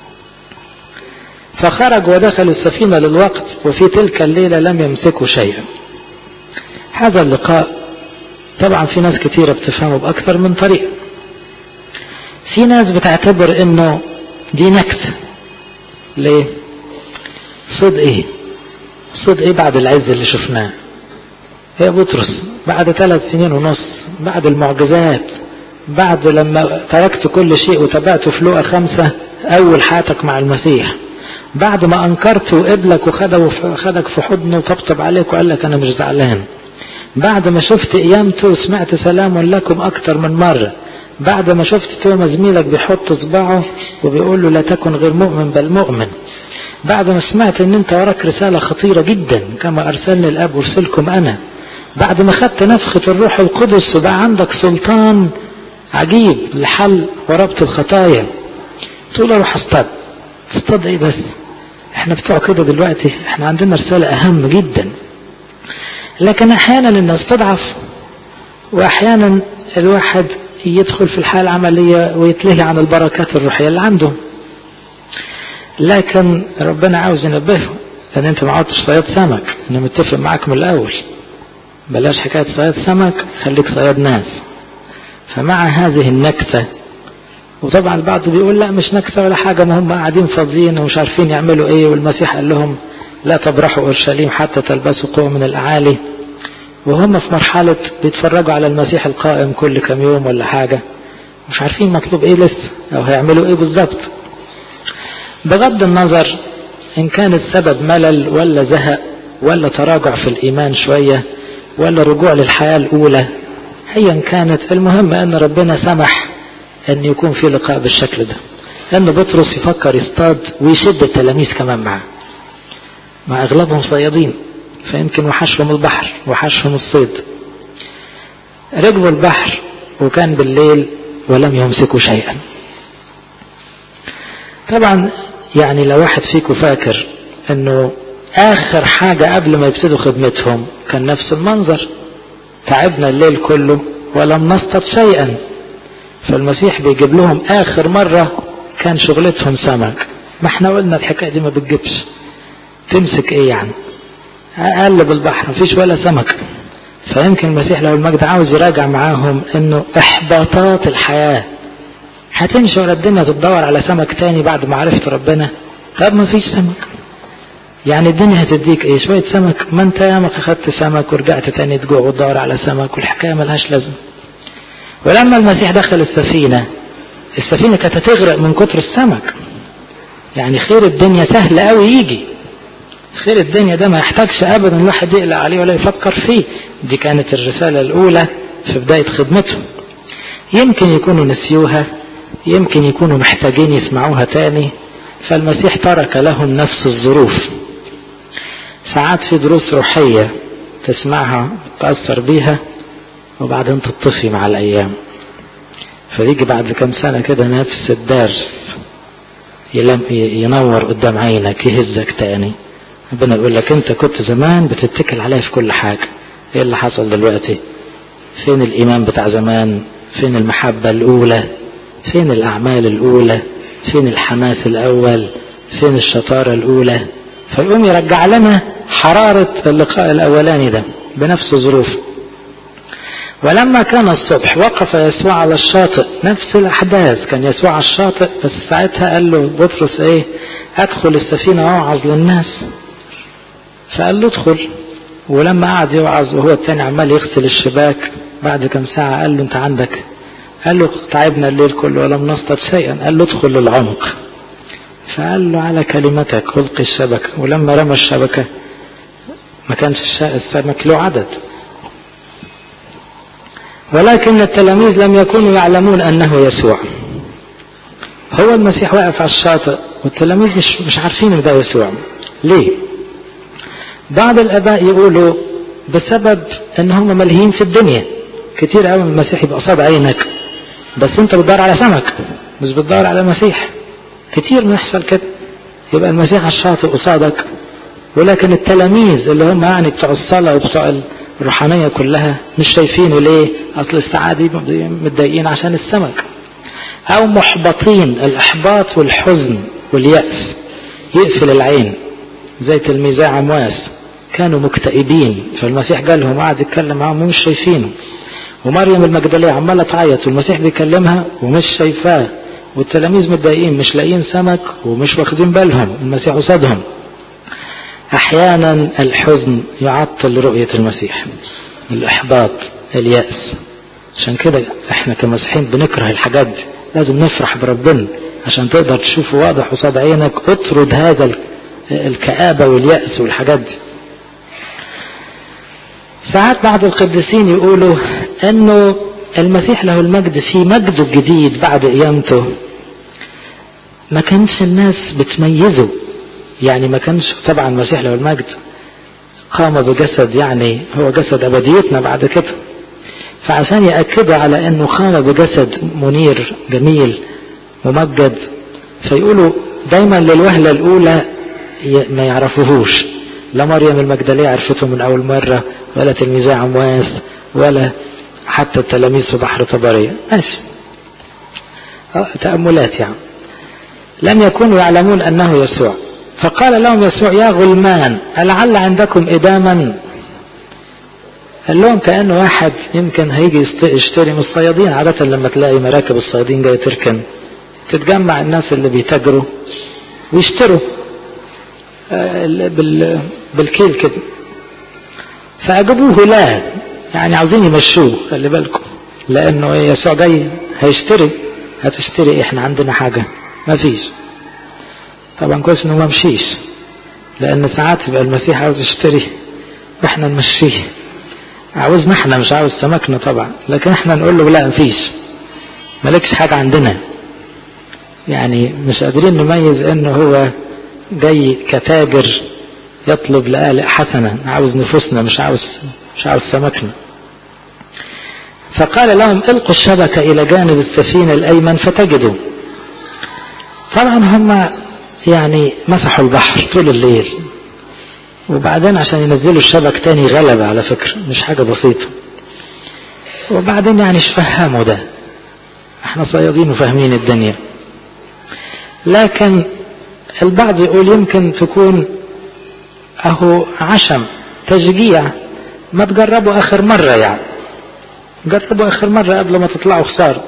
فخرج ودخلوا السفينة للوقت، وفي تلك الليلة لم يمسكوا شيئا. هذا اللقاء طبعا في ناس كتيرة بتفهمه بأكثر من طريقة. في ناس بتعتبر انه دي نكتة. ليه؟ صد ايه صد ايه بعد العز اللي شفناه يا بطرس؟ بعد ثلاث سنين ونص، بعد المعجزات، بعد لما تركت كل شيء وتبعت في لوقا خمسة اول حياتك مع المسيح، بعد ما انكرت وقبلك وخدك في حضنه وطبطب عليك وقال لك انا مش زعلان، بعد ما شفت قيامته وسمعت سلام لكم اكتر من مرة، بعد ما شفت توما زميلك بيحط صباعه وبيقول له لا تكن غير مؤمن بل مؤمن، بعد ما سمعت ان انت وراك رسالة خطيرة جدا كما ارسلني الاب ارسلكم انا، بعد ما خدت نفخة الروح القدس وبقى عندك سلطان عجيب لحل وربط الخطايا، تقول اروح اصطاد. تصطاد ايه بس؟ احنا بتوع كده دلوقتي، احنا عندنا رسالة اهم جدا. لكن احيانا الناس تضعف، واحيانا الواحد يدخل في الحالة العملية ويتلهي عن البركات الروحية اللي عنده. لكن ربنا عاوز ينبهه ان انت ما عودتش صياد سمك، انا متفق معاك من الاول، بلاش حكاية صياد سمك، خليك صياد ناس. فمع هذه النكتة، وطبعا البعض بيقول لا مش نكتة ولا حاجة، ما هم قاعدين فاضيين ومش عارفين يعملوا ايه، والمسيح قال لهم لا تبرحوا اورشليم حتى تلبسوا قوة من الاعالي، وهم في مرحلة بيتفرجوا على المسيح القائم كل كم يوم ولا حاجة، مش عارفين مطلوب ايه لسه او هيعملوا ايه بالظبط. بغض النظر ان كان السبب ملل ولا زهق ولا تراجع في الايمان شوية ولا رجوع للحياة الاولى، ايا كانت، المهم ان ربنا سمح ان يكون في لقاء بالشكل ده، ان بطرس يفكر يصطاد ويشد التلاميذ كمان معه، مع اغلبهم صيادين، فيمكن وحشهم البحر وحشهم الصيد. ركبوا البحر وكان بالليل ولم يمسكوا شيئا. طبعا يعني لو واحد فيكم فاكر انه اخر حاجة قبل ما يبتدوا خدمتهم كان نفس المنظر، تعبنا الليل كله ولم نصطاد شيئا، فالمسيح بيجيب لهم اخر مرة كان شغلتهم سمك. ما احنا قلنا الحكاية دي ما بتجيبش، تمسك ايه يعني؟ قلب البحر مفيش ولا سمك. فيمكن المسيح لو المجد عاوز يراجع معاهم انه احباطات الحياة، هتمشي ولا الدنيا تدور على سمك تاني بعد ما عرفت ربنا؟ طب مفيش سمك، يعني الدنيا هتديك ايه؟ شوية سمك؟ ما انت يامك اخدت سمك ورجعت تاني تجوع وتدور على سمك، والحكاية ملهاش لازمة. ولما المسيح دخل السفينة، السفينة كانت هتغرق من كتر السمك. يعني خير الدنيا سهل قوي يجي، خير الدنيا ده ما يحتاجش ابدا الواحد يقلق عليه ولا يفكر فيه. دي كانت الرسالة الاولى في بداية خدمتهم. يمكن يكونوا نسيوها، يمكن يكونوا محتاجين يسمعوها تاني، فالمسيح ترك لهم نفس الظروف. ساعات في دروس روحية تسمعها تأثر بيها وبعدين تطفي مع الأيام، فيجي بعد كم سنة كده نفس الدرس ينور قدام عينك، يهزك تاني. ربنا يقول لك انت كنت زمان بتتكل عليه في كل حاجة، ايه اللي حصل دلوقتي؟ فين الإيمان بتاع زمان؟ فين المحبة الأولى؟ فين الأعمال الأولى؟ فين الحماس الأول؟ فين الشطارة الأولى؟ فيقوم يرجع لنا حرارة اللقاء الأولاني ده بنفس ظروف. ولما كان الصبح وقف يسوع على الشاطئ، نفس الأحداث، كان يسوع على الشاطئ، بس ساعتها قال له بطرس ايه؟ ادخل السفينة واوعظ للناس. فقال له ادخل. ولما قعد يوعظ وهو التاني عمال يغسل الشباك، بعد كم ساعة قال له انت عندك؟ قال له تعبنا الليل كله ولم نصطاد شيئا. قال له ادخل للعمق. فقال له على كلمتك ألقي الشبكة. ولما رمى الشبكة ما كانش السمك له عدد. ولكن التلاميذ لم يكونوا يعلمون أنه يسوع. هو المسيح واقف على الشاطئ والتلاميذ مش, مش عارفين ان ده يسوع. ليه؟ بعض الآباء يقولوا بسبب ان هم ملهين في الدنيا. كتير قوي من المسيح يبقى قصاد عينك بس انت بتدور على سمك مش بتدور على مسيح. كتير بيحصل كده، يبقى المسيح على الشاطئ قصادك ولكن التلاميذ اللي هم يعني بتوع الصلاة وبتوع الروحانية كلها مش شايفينه. ليه؟ اصل الساعة دي متضايقين عشان السمك، او محبطين. الاحباط والحزن واليأس يقفل العين، زي تلميذي عمواس كانوا مكتئبين، فالمسيح قال لهم قاعد يتكلم معهم ومش شايفينه. ومريم المجدلية عمالة تعيط والمسيح بيكلمها ومش شايفاه، والتلاميذ متضايقين مش لاقيين سمك ومش واخدين بالهم، المسيح قصادهم. احيانا الحزن يعطل رؤية المسيح، الاحباط، اليأس. عشان كده احنا كمسيحيين بنكره الحاجات دي، لازم نفرح بربنا عشان تقدر تشوفه واضح قصاد عينك، اطرد هذا الكآبة واليأس والحاجات دي. ساعات بعض القديسين يقولوا انه المسيح له المجد في مجده الجديد بعد قيامته ما كانش الناس بتميزه، يعني ما كانش، طبعا المسيح له المجد قام بجسد، يعني هو جسد أبديتنا بعد كده، فعشان يأكدوا على انه قام بجسد منير جميل ممجد، فيقولوا دايما للوهلة الاولى ما يعرفوهوش، لا مريم المجدلية عرفته من اول مرة، ولا تلميذي عمواس، ولا حتى التلاميذ في بحر طبرية. ماشي، تأملات يعني. لم يكونوا يعلمون انه يسوع، فقال لهم يسوع يا غلمان ألعل عندكم إداما؟ قال لهم كأنه واحد يمكن هيجي يشتري من الصيادين، عادة لما تلاقي مراكب الصيادين جاية تركن تتجمع الناس اللي بيتاجروا ويشتروا بالكيل كده، فأجابوه لا، يعني عاوزين يمشوه، خلي بالكم، لأنه يسوع جاي هيشتري، هتشتري احنا عندنا حاجة؟ ما فيش. طبعا كويس انه ما مشيش، لأن ساعات يبقى المسيح عاوز يشتري واحنا نمشيه، عاوزنا احنا مش عاوز سمكنا طبعا، لكن احنا نقول له لا مفيش، مالكش حاجة عندنا. يعني مش قادرين نميز انه هو جاي كتاجر يطلب لآلئ حسنة، عاوز نفوسنا مش عاوز مش عاوز سمكنا. فقال لهم القوا الشبكة الى جانب السفينة الايمن فتجدوا. طبعا هم يعني مسحوا البحر طول الليل، وبعدين عشان ينزلوا الشبك تاني غلبة على فكرة، مش حاجة بسيطة. وبعدين يعني فهموا ده، احنا صيادين وفاهمين الدنيا. لكن البعض يقول يمكن تكون اهو عشم تشجيع، ما تجربوا اخر مرة، يعني جربوا اخر مرة قبل ما تطلعوا خسارة.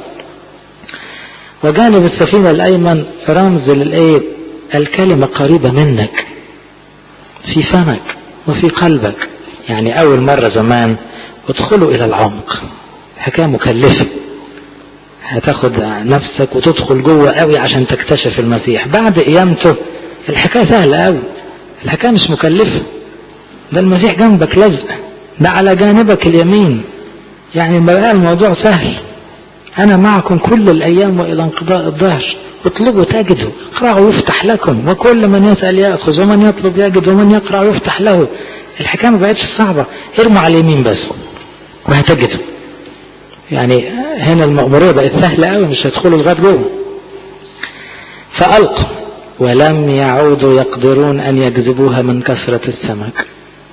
وجانب السفينة الايمن رمز للايه؟ الكلمة قريبة منك، في فمك وفي قلبك. يعني اول مرة زمان ادخلوا الى العمق، حكاية مكلفة، هتاخد نفسك وتدخل جوه قوي عشان تكتشف المسيح. بعد قيامته الحكاية سهلة قوي، الحكاية مش مكلفة، ده المسيح جنبك لزق، ده على جانبك اليمين، يعني بقى الموضوع سهل. انا معكم كل الايام والى انقضاء الدهر، اطلبوا تجدوا، اقرأوا يفتح لكم، وكل من يسأل يأخذ، ومن يطلب يجد، ومن يقرأ يفتح له. الحكاية ما بقتش صعبة، ارموا على اليمين بس وهتجدوا. يعني هنا المأمورية بقت سهلة قوي، مش هيدخلوا لغاية جوه. فألقوا ولم يعودوا يقدرون أن يجذبوها من كثرة السمك.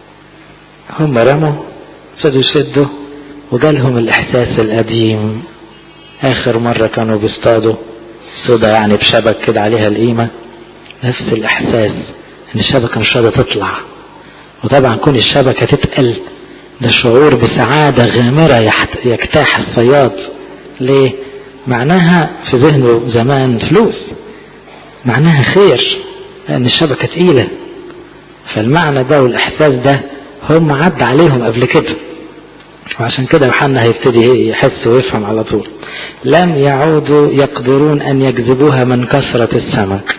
هم رموا، صدوا يشدوا، وجالهم الإحساس القديم. آخر مرة كانوا بيصطادوا صيدة يعني بشبك كده عليها القيمة، نفس الإحساس إن الشبكة مش راضية تطلع. وطبعا كون الشبكة تتقل ده شعور بسعادة غامرة يجتاح الصياد. ليه؟ معناها في ذهنه زمان فلوس، معناها خير، لأن الشبكة تقيلة. فالمعنى ده والإحساس ده هم عد عليهم قبل كده، وعشان كده يوحنا هيبتدي يحس ويفهم على طول. لم يعودوا يقدرون أن يجذبوها من كثرة السمك.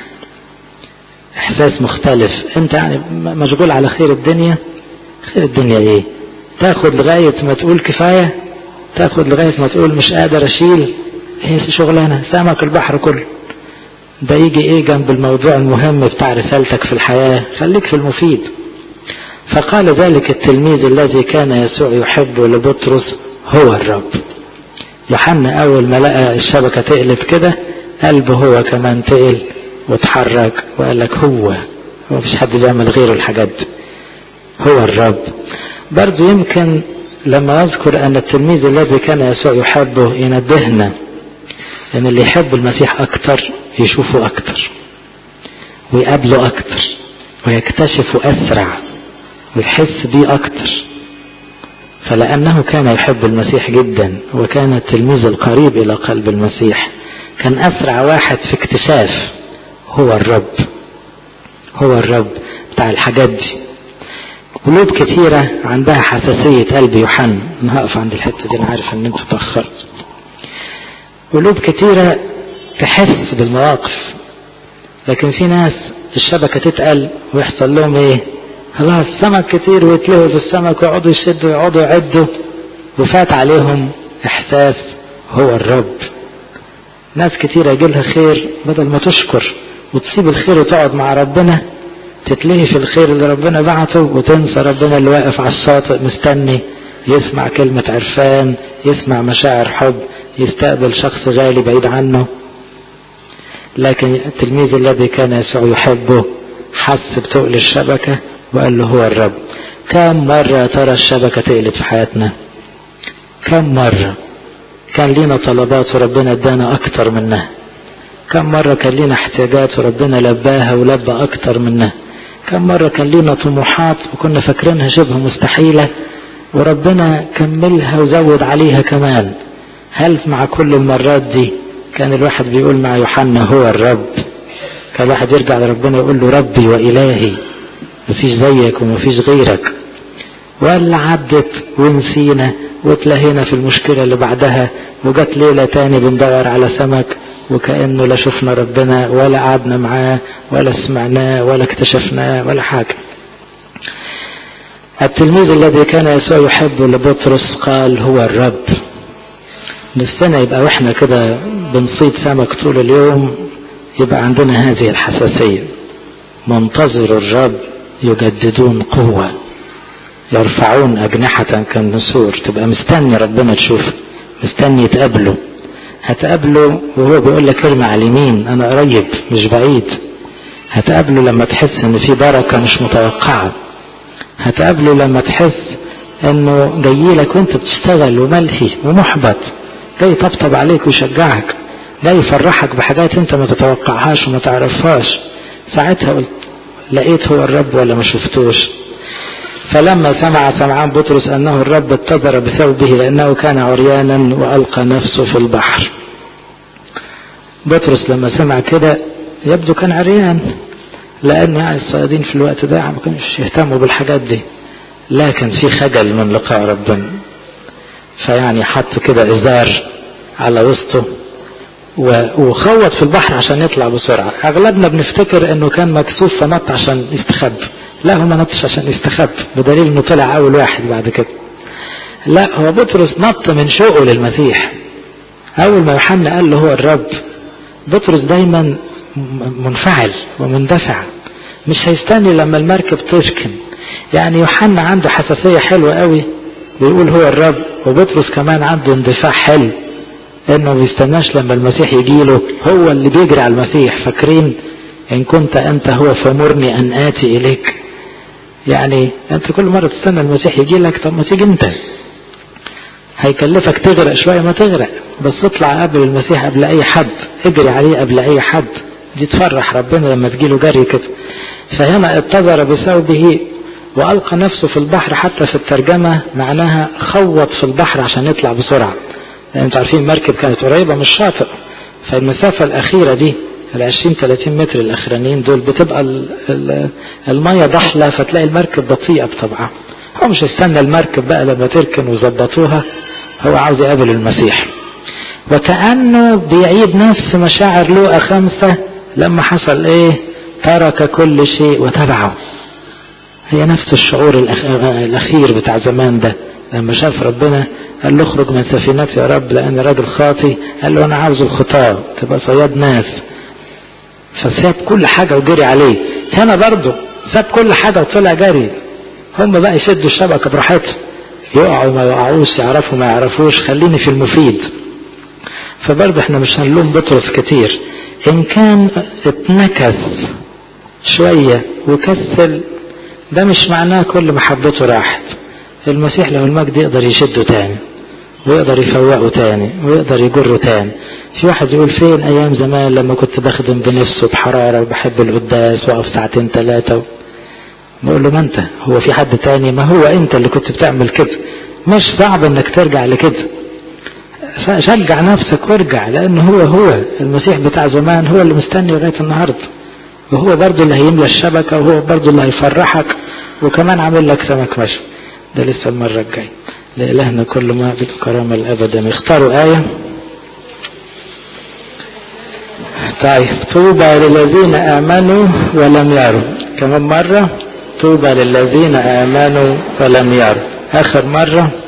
إحساس مختلف، أنت يعني مشغول على خير الدنيا. خير الدنيا إيه؟ تاخد لغاية ما تقول كفاية، تاخد لغاية ما تقول مش قادر أشيل، هي شغلانة سمك البحر كله. ده يجي إيه جنب الموضوع المهم بتاع رسالتك في الحياة؟ خليك في المفيد. فقال ذلك التلميذ الذي كان يسوع يحبه لبطرس هو الرب. يوحنا أول ما لقى الشبكة تقلب كده قلبه هو كمان تقل وتحرك، وقال لك هو هو مفيش حد بيعمل غيره الحاجات دي، هو الرب. برضو يمكن لما أذكر أن التلميذ الذي كان يسوع يحبه ينبهنا أن اللي يحب المسيح أكتر يشوفه أكتر ويقابله أكتر ويكتشفه أسرع ويحس بيه أكتر. فلأنه كان يحب المسيح جدا وكان التلميذ القريب إلى قلب المسيح، كان أسرع واحد في اكتشاف هو الرب، هو الرب بتاع الحاجات دي. قلوب كثيرة عندها حساسية قلب يوحنا، أنا هقف عند الحتة دي، أنا عارف أن أنتوا تأخرت. قلوب كثيرة تحس بالمواقف، لكن في ناس الشبكة تتقل ويحصل لهم ايه؟ خلاص سمك كتير ويتلهوا في السمك ويقعدوا يشدوا ويقعدوا يعدوا، وفات عليهم احساس هو الرب. ناس كتير يجيلها خير بدل ما تشكر وتسيب الخير وتقعد مع ربنا، تتلهي في الخير اللي ربنا بعته وتنسى ربنا اللي واقف على الشاطئ مستني يسمع كلمة عرفان، يسمع مشاعر حب، يستقبل شخص غالي بعيد عنه. لكن التلميذ الذي كان يسوع يحبه حس بتقل الشبكة وقال له هو الرب. كم مرة ترى الشبكة تقلت في حياتنا؟ كم مرة كان لينا طلبات وربنا ادانا اكتر منها؟ كم مرة كان لينا احتياجات وربنا لباها ولبى اكتر منها؟ كم مرة كان لينا طموحات وكنا فاكرينها شبه مستحيلة وربنا كملها وزود عليها كمان؟ هل مع كل المرات دي كان الواحد بيقول مع يوحنا هو الرب؟ كان الواحد يرجع لربنا يقول له ربي وإلهي مفيش زيك ومفيش غيرك؟ ولا عدت ونسينا وتلهينا في المشكلة اللي بعدها وجت ليلة تاني بندور على سمك وكأنه لا شفنا ربنا ولا قعدنا معاه ولا سمعناه ولا اكتشفناه ولا حاجة. التلميذ الذي كان يسوع يحبه لبطرس قال هو الرب. نفسنا يبقى واحنا كده بنصيد سمك طول اليوم يبقى عندنا هذه الحساسية. منتظر الرب يجددون قوة، يرفعون أجنحة كالنسور. تبقى مستني ربنا تشوفه، مستني تقابله. هتقابله وهو بيقول لك ارمي على اليمين، أنا قريب مش بعيد. هتقابله لما تحس ان في بركة مش متوقعة. هتقابله لما تحس انه جاي لك وانت بتشتغل وملهي ومحبط، جاي يطبطب عليك ويشجعك، جاي يفرحك بحاجات انت ما تتوقعهاش وما تعرفهاش. ساعتها قلت لقيت هو الرب ولا ما شفتوش؟ فلما سمع سمعان بطرس انه الرب اتضر بثوبه لانه كان عريانا والقى نفسه في البحر. بطرس لما سمع كده يبدو كان عريان، لان يعني الصيادين في الوقت ده ما كانوش يهتموا بالحاجات دي، لكن في خجل من لقاء ربنا، فيعني حط كده ازار على وسطه وخوت في البحر عشان يطلع بسرعة. اغلبنا بنفتكر انه كان مكسوف فنط عشان يستخبى، لا هو ما نطش عشان يستخبى، بدليل انه طلع اول واحد بعد كده. لا هو بطرس نط من شوقه للمسيح. اول ما يوحنا قال له هو الرب، بطرس دايما منفعل ومندفع، مش هيستني لما المركب تركن. يعني يوحنا عنده حساسية حلوة قوي بيقول هو الرب، وبطرس كمان عنده اندفاع حلو انه بيستناش لما المسيح يجيله، هو اللي بيجري على المسيح. فاكرين ان كنت انت هو فمرني ان اتي اليك؟ يعني انت كل مرة تستنى المسيح يجيلك، طب ما تيجي انت، هيكلفك تغرق شوية ما تغرق، بس اطلع قبل المسيح قبل اي حد، اجري عليه قبل اي حد. دي تفرح ربنا لما تجيله جري كده. فهنا اتضر بثوبه والقى نفسه في البحر، حتى في الترجمة معناها خوت في البحر عشان يطلع بسرعة، لان انتوا عارفين المركب كانت قريبة من الشاطئ، فالمسافة الاخيرة دي العشرين ثلاثين متر الاخرانيين دول بتبقى المية ضحلة، فتلاقي المركب بطيئة بطبعها. هو مش هيستنى المركب بقى لما تركن وزبطوها، هو عاوز يقابل المسيح. وكأنه بيعيد نفس مشاعر لوقا خمسة لما حصل ايه؟ ترك كل شيء وتبعه. هي نفس الشعور الاخير بتاع زمان ده، لما شاف ربنا قال له اخرج من سفينتي يا رب لان راجل خاطي. قال له انا عاوز الخطاة تبقى صياد ناس، فساب كل حاجة وجري عليه. هنا برضو ساب كل حاجة وطلع جري. هم بقى يشدوا الشبكة براحتهم، يقعوا ما يقعوش، يعرفوا ما يعرفوش، خليني في المفيد. فبرضو احنا مش هنلوم بطرس كتير، ان كان اتنكس شوية وكسل ده مش معناه كل محبته راحت. المسيح له المجد يقدر يشده تاني ويقدر يفوقه تاني ويقدر يجره تاني. في واحد يقول فين ايام زمان لما كنت بخدم بنفسه بحرارة وبحب القداس واقف ساعتين ثلاثة. بقول له ما انت، هو في حد تاني؟ ما هو انت اللي كنت بتعمل كده. مش صعب انك ترجع لكده، شجع نفسك وارجع، لان هو هو المسيح بتاع زمان هو اللي مستني لغاية النهاردة، وهو برضو اللي هيملى الشبكة، وهو برضو اللي هيفرحك، وكمان عامل لك سمك مشي. ده لسه المرة الجاية. لإلهنا كل ما في الكرامة الأبدا. اختاروا آية. طيب، طوبى للذين آمنوا ولم يروا. كمان مرة، طوبى للذين آمنوا ولم يروا. آخر مرة،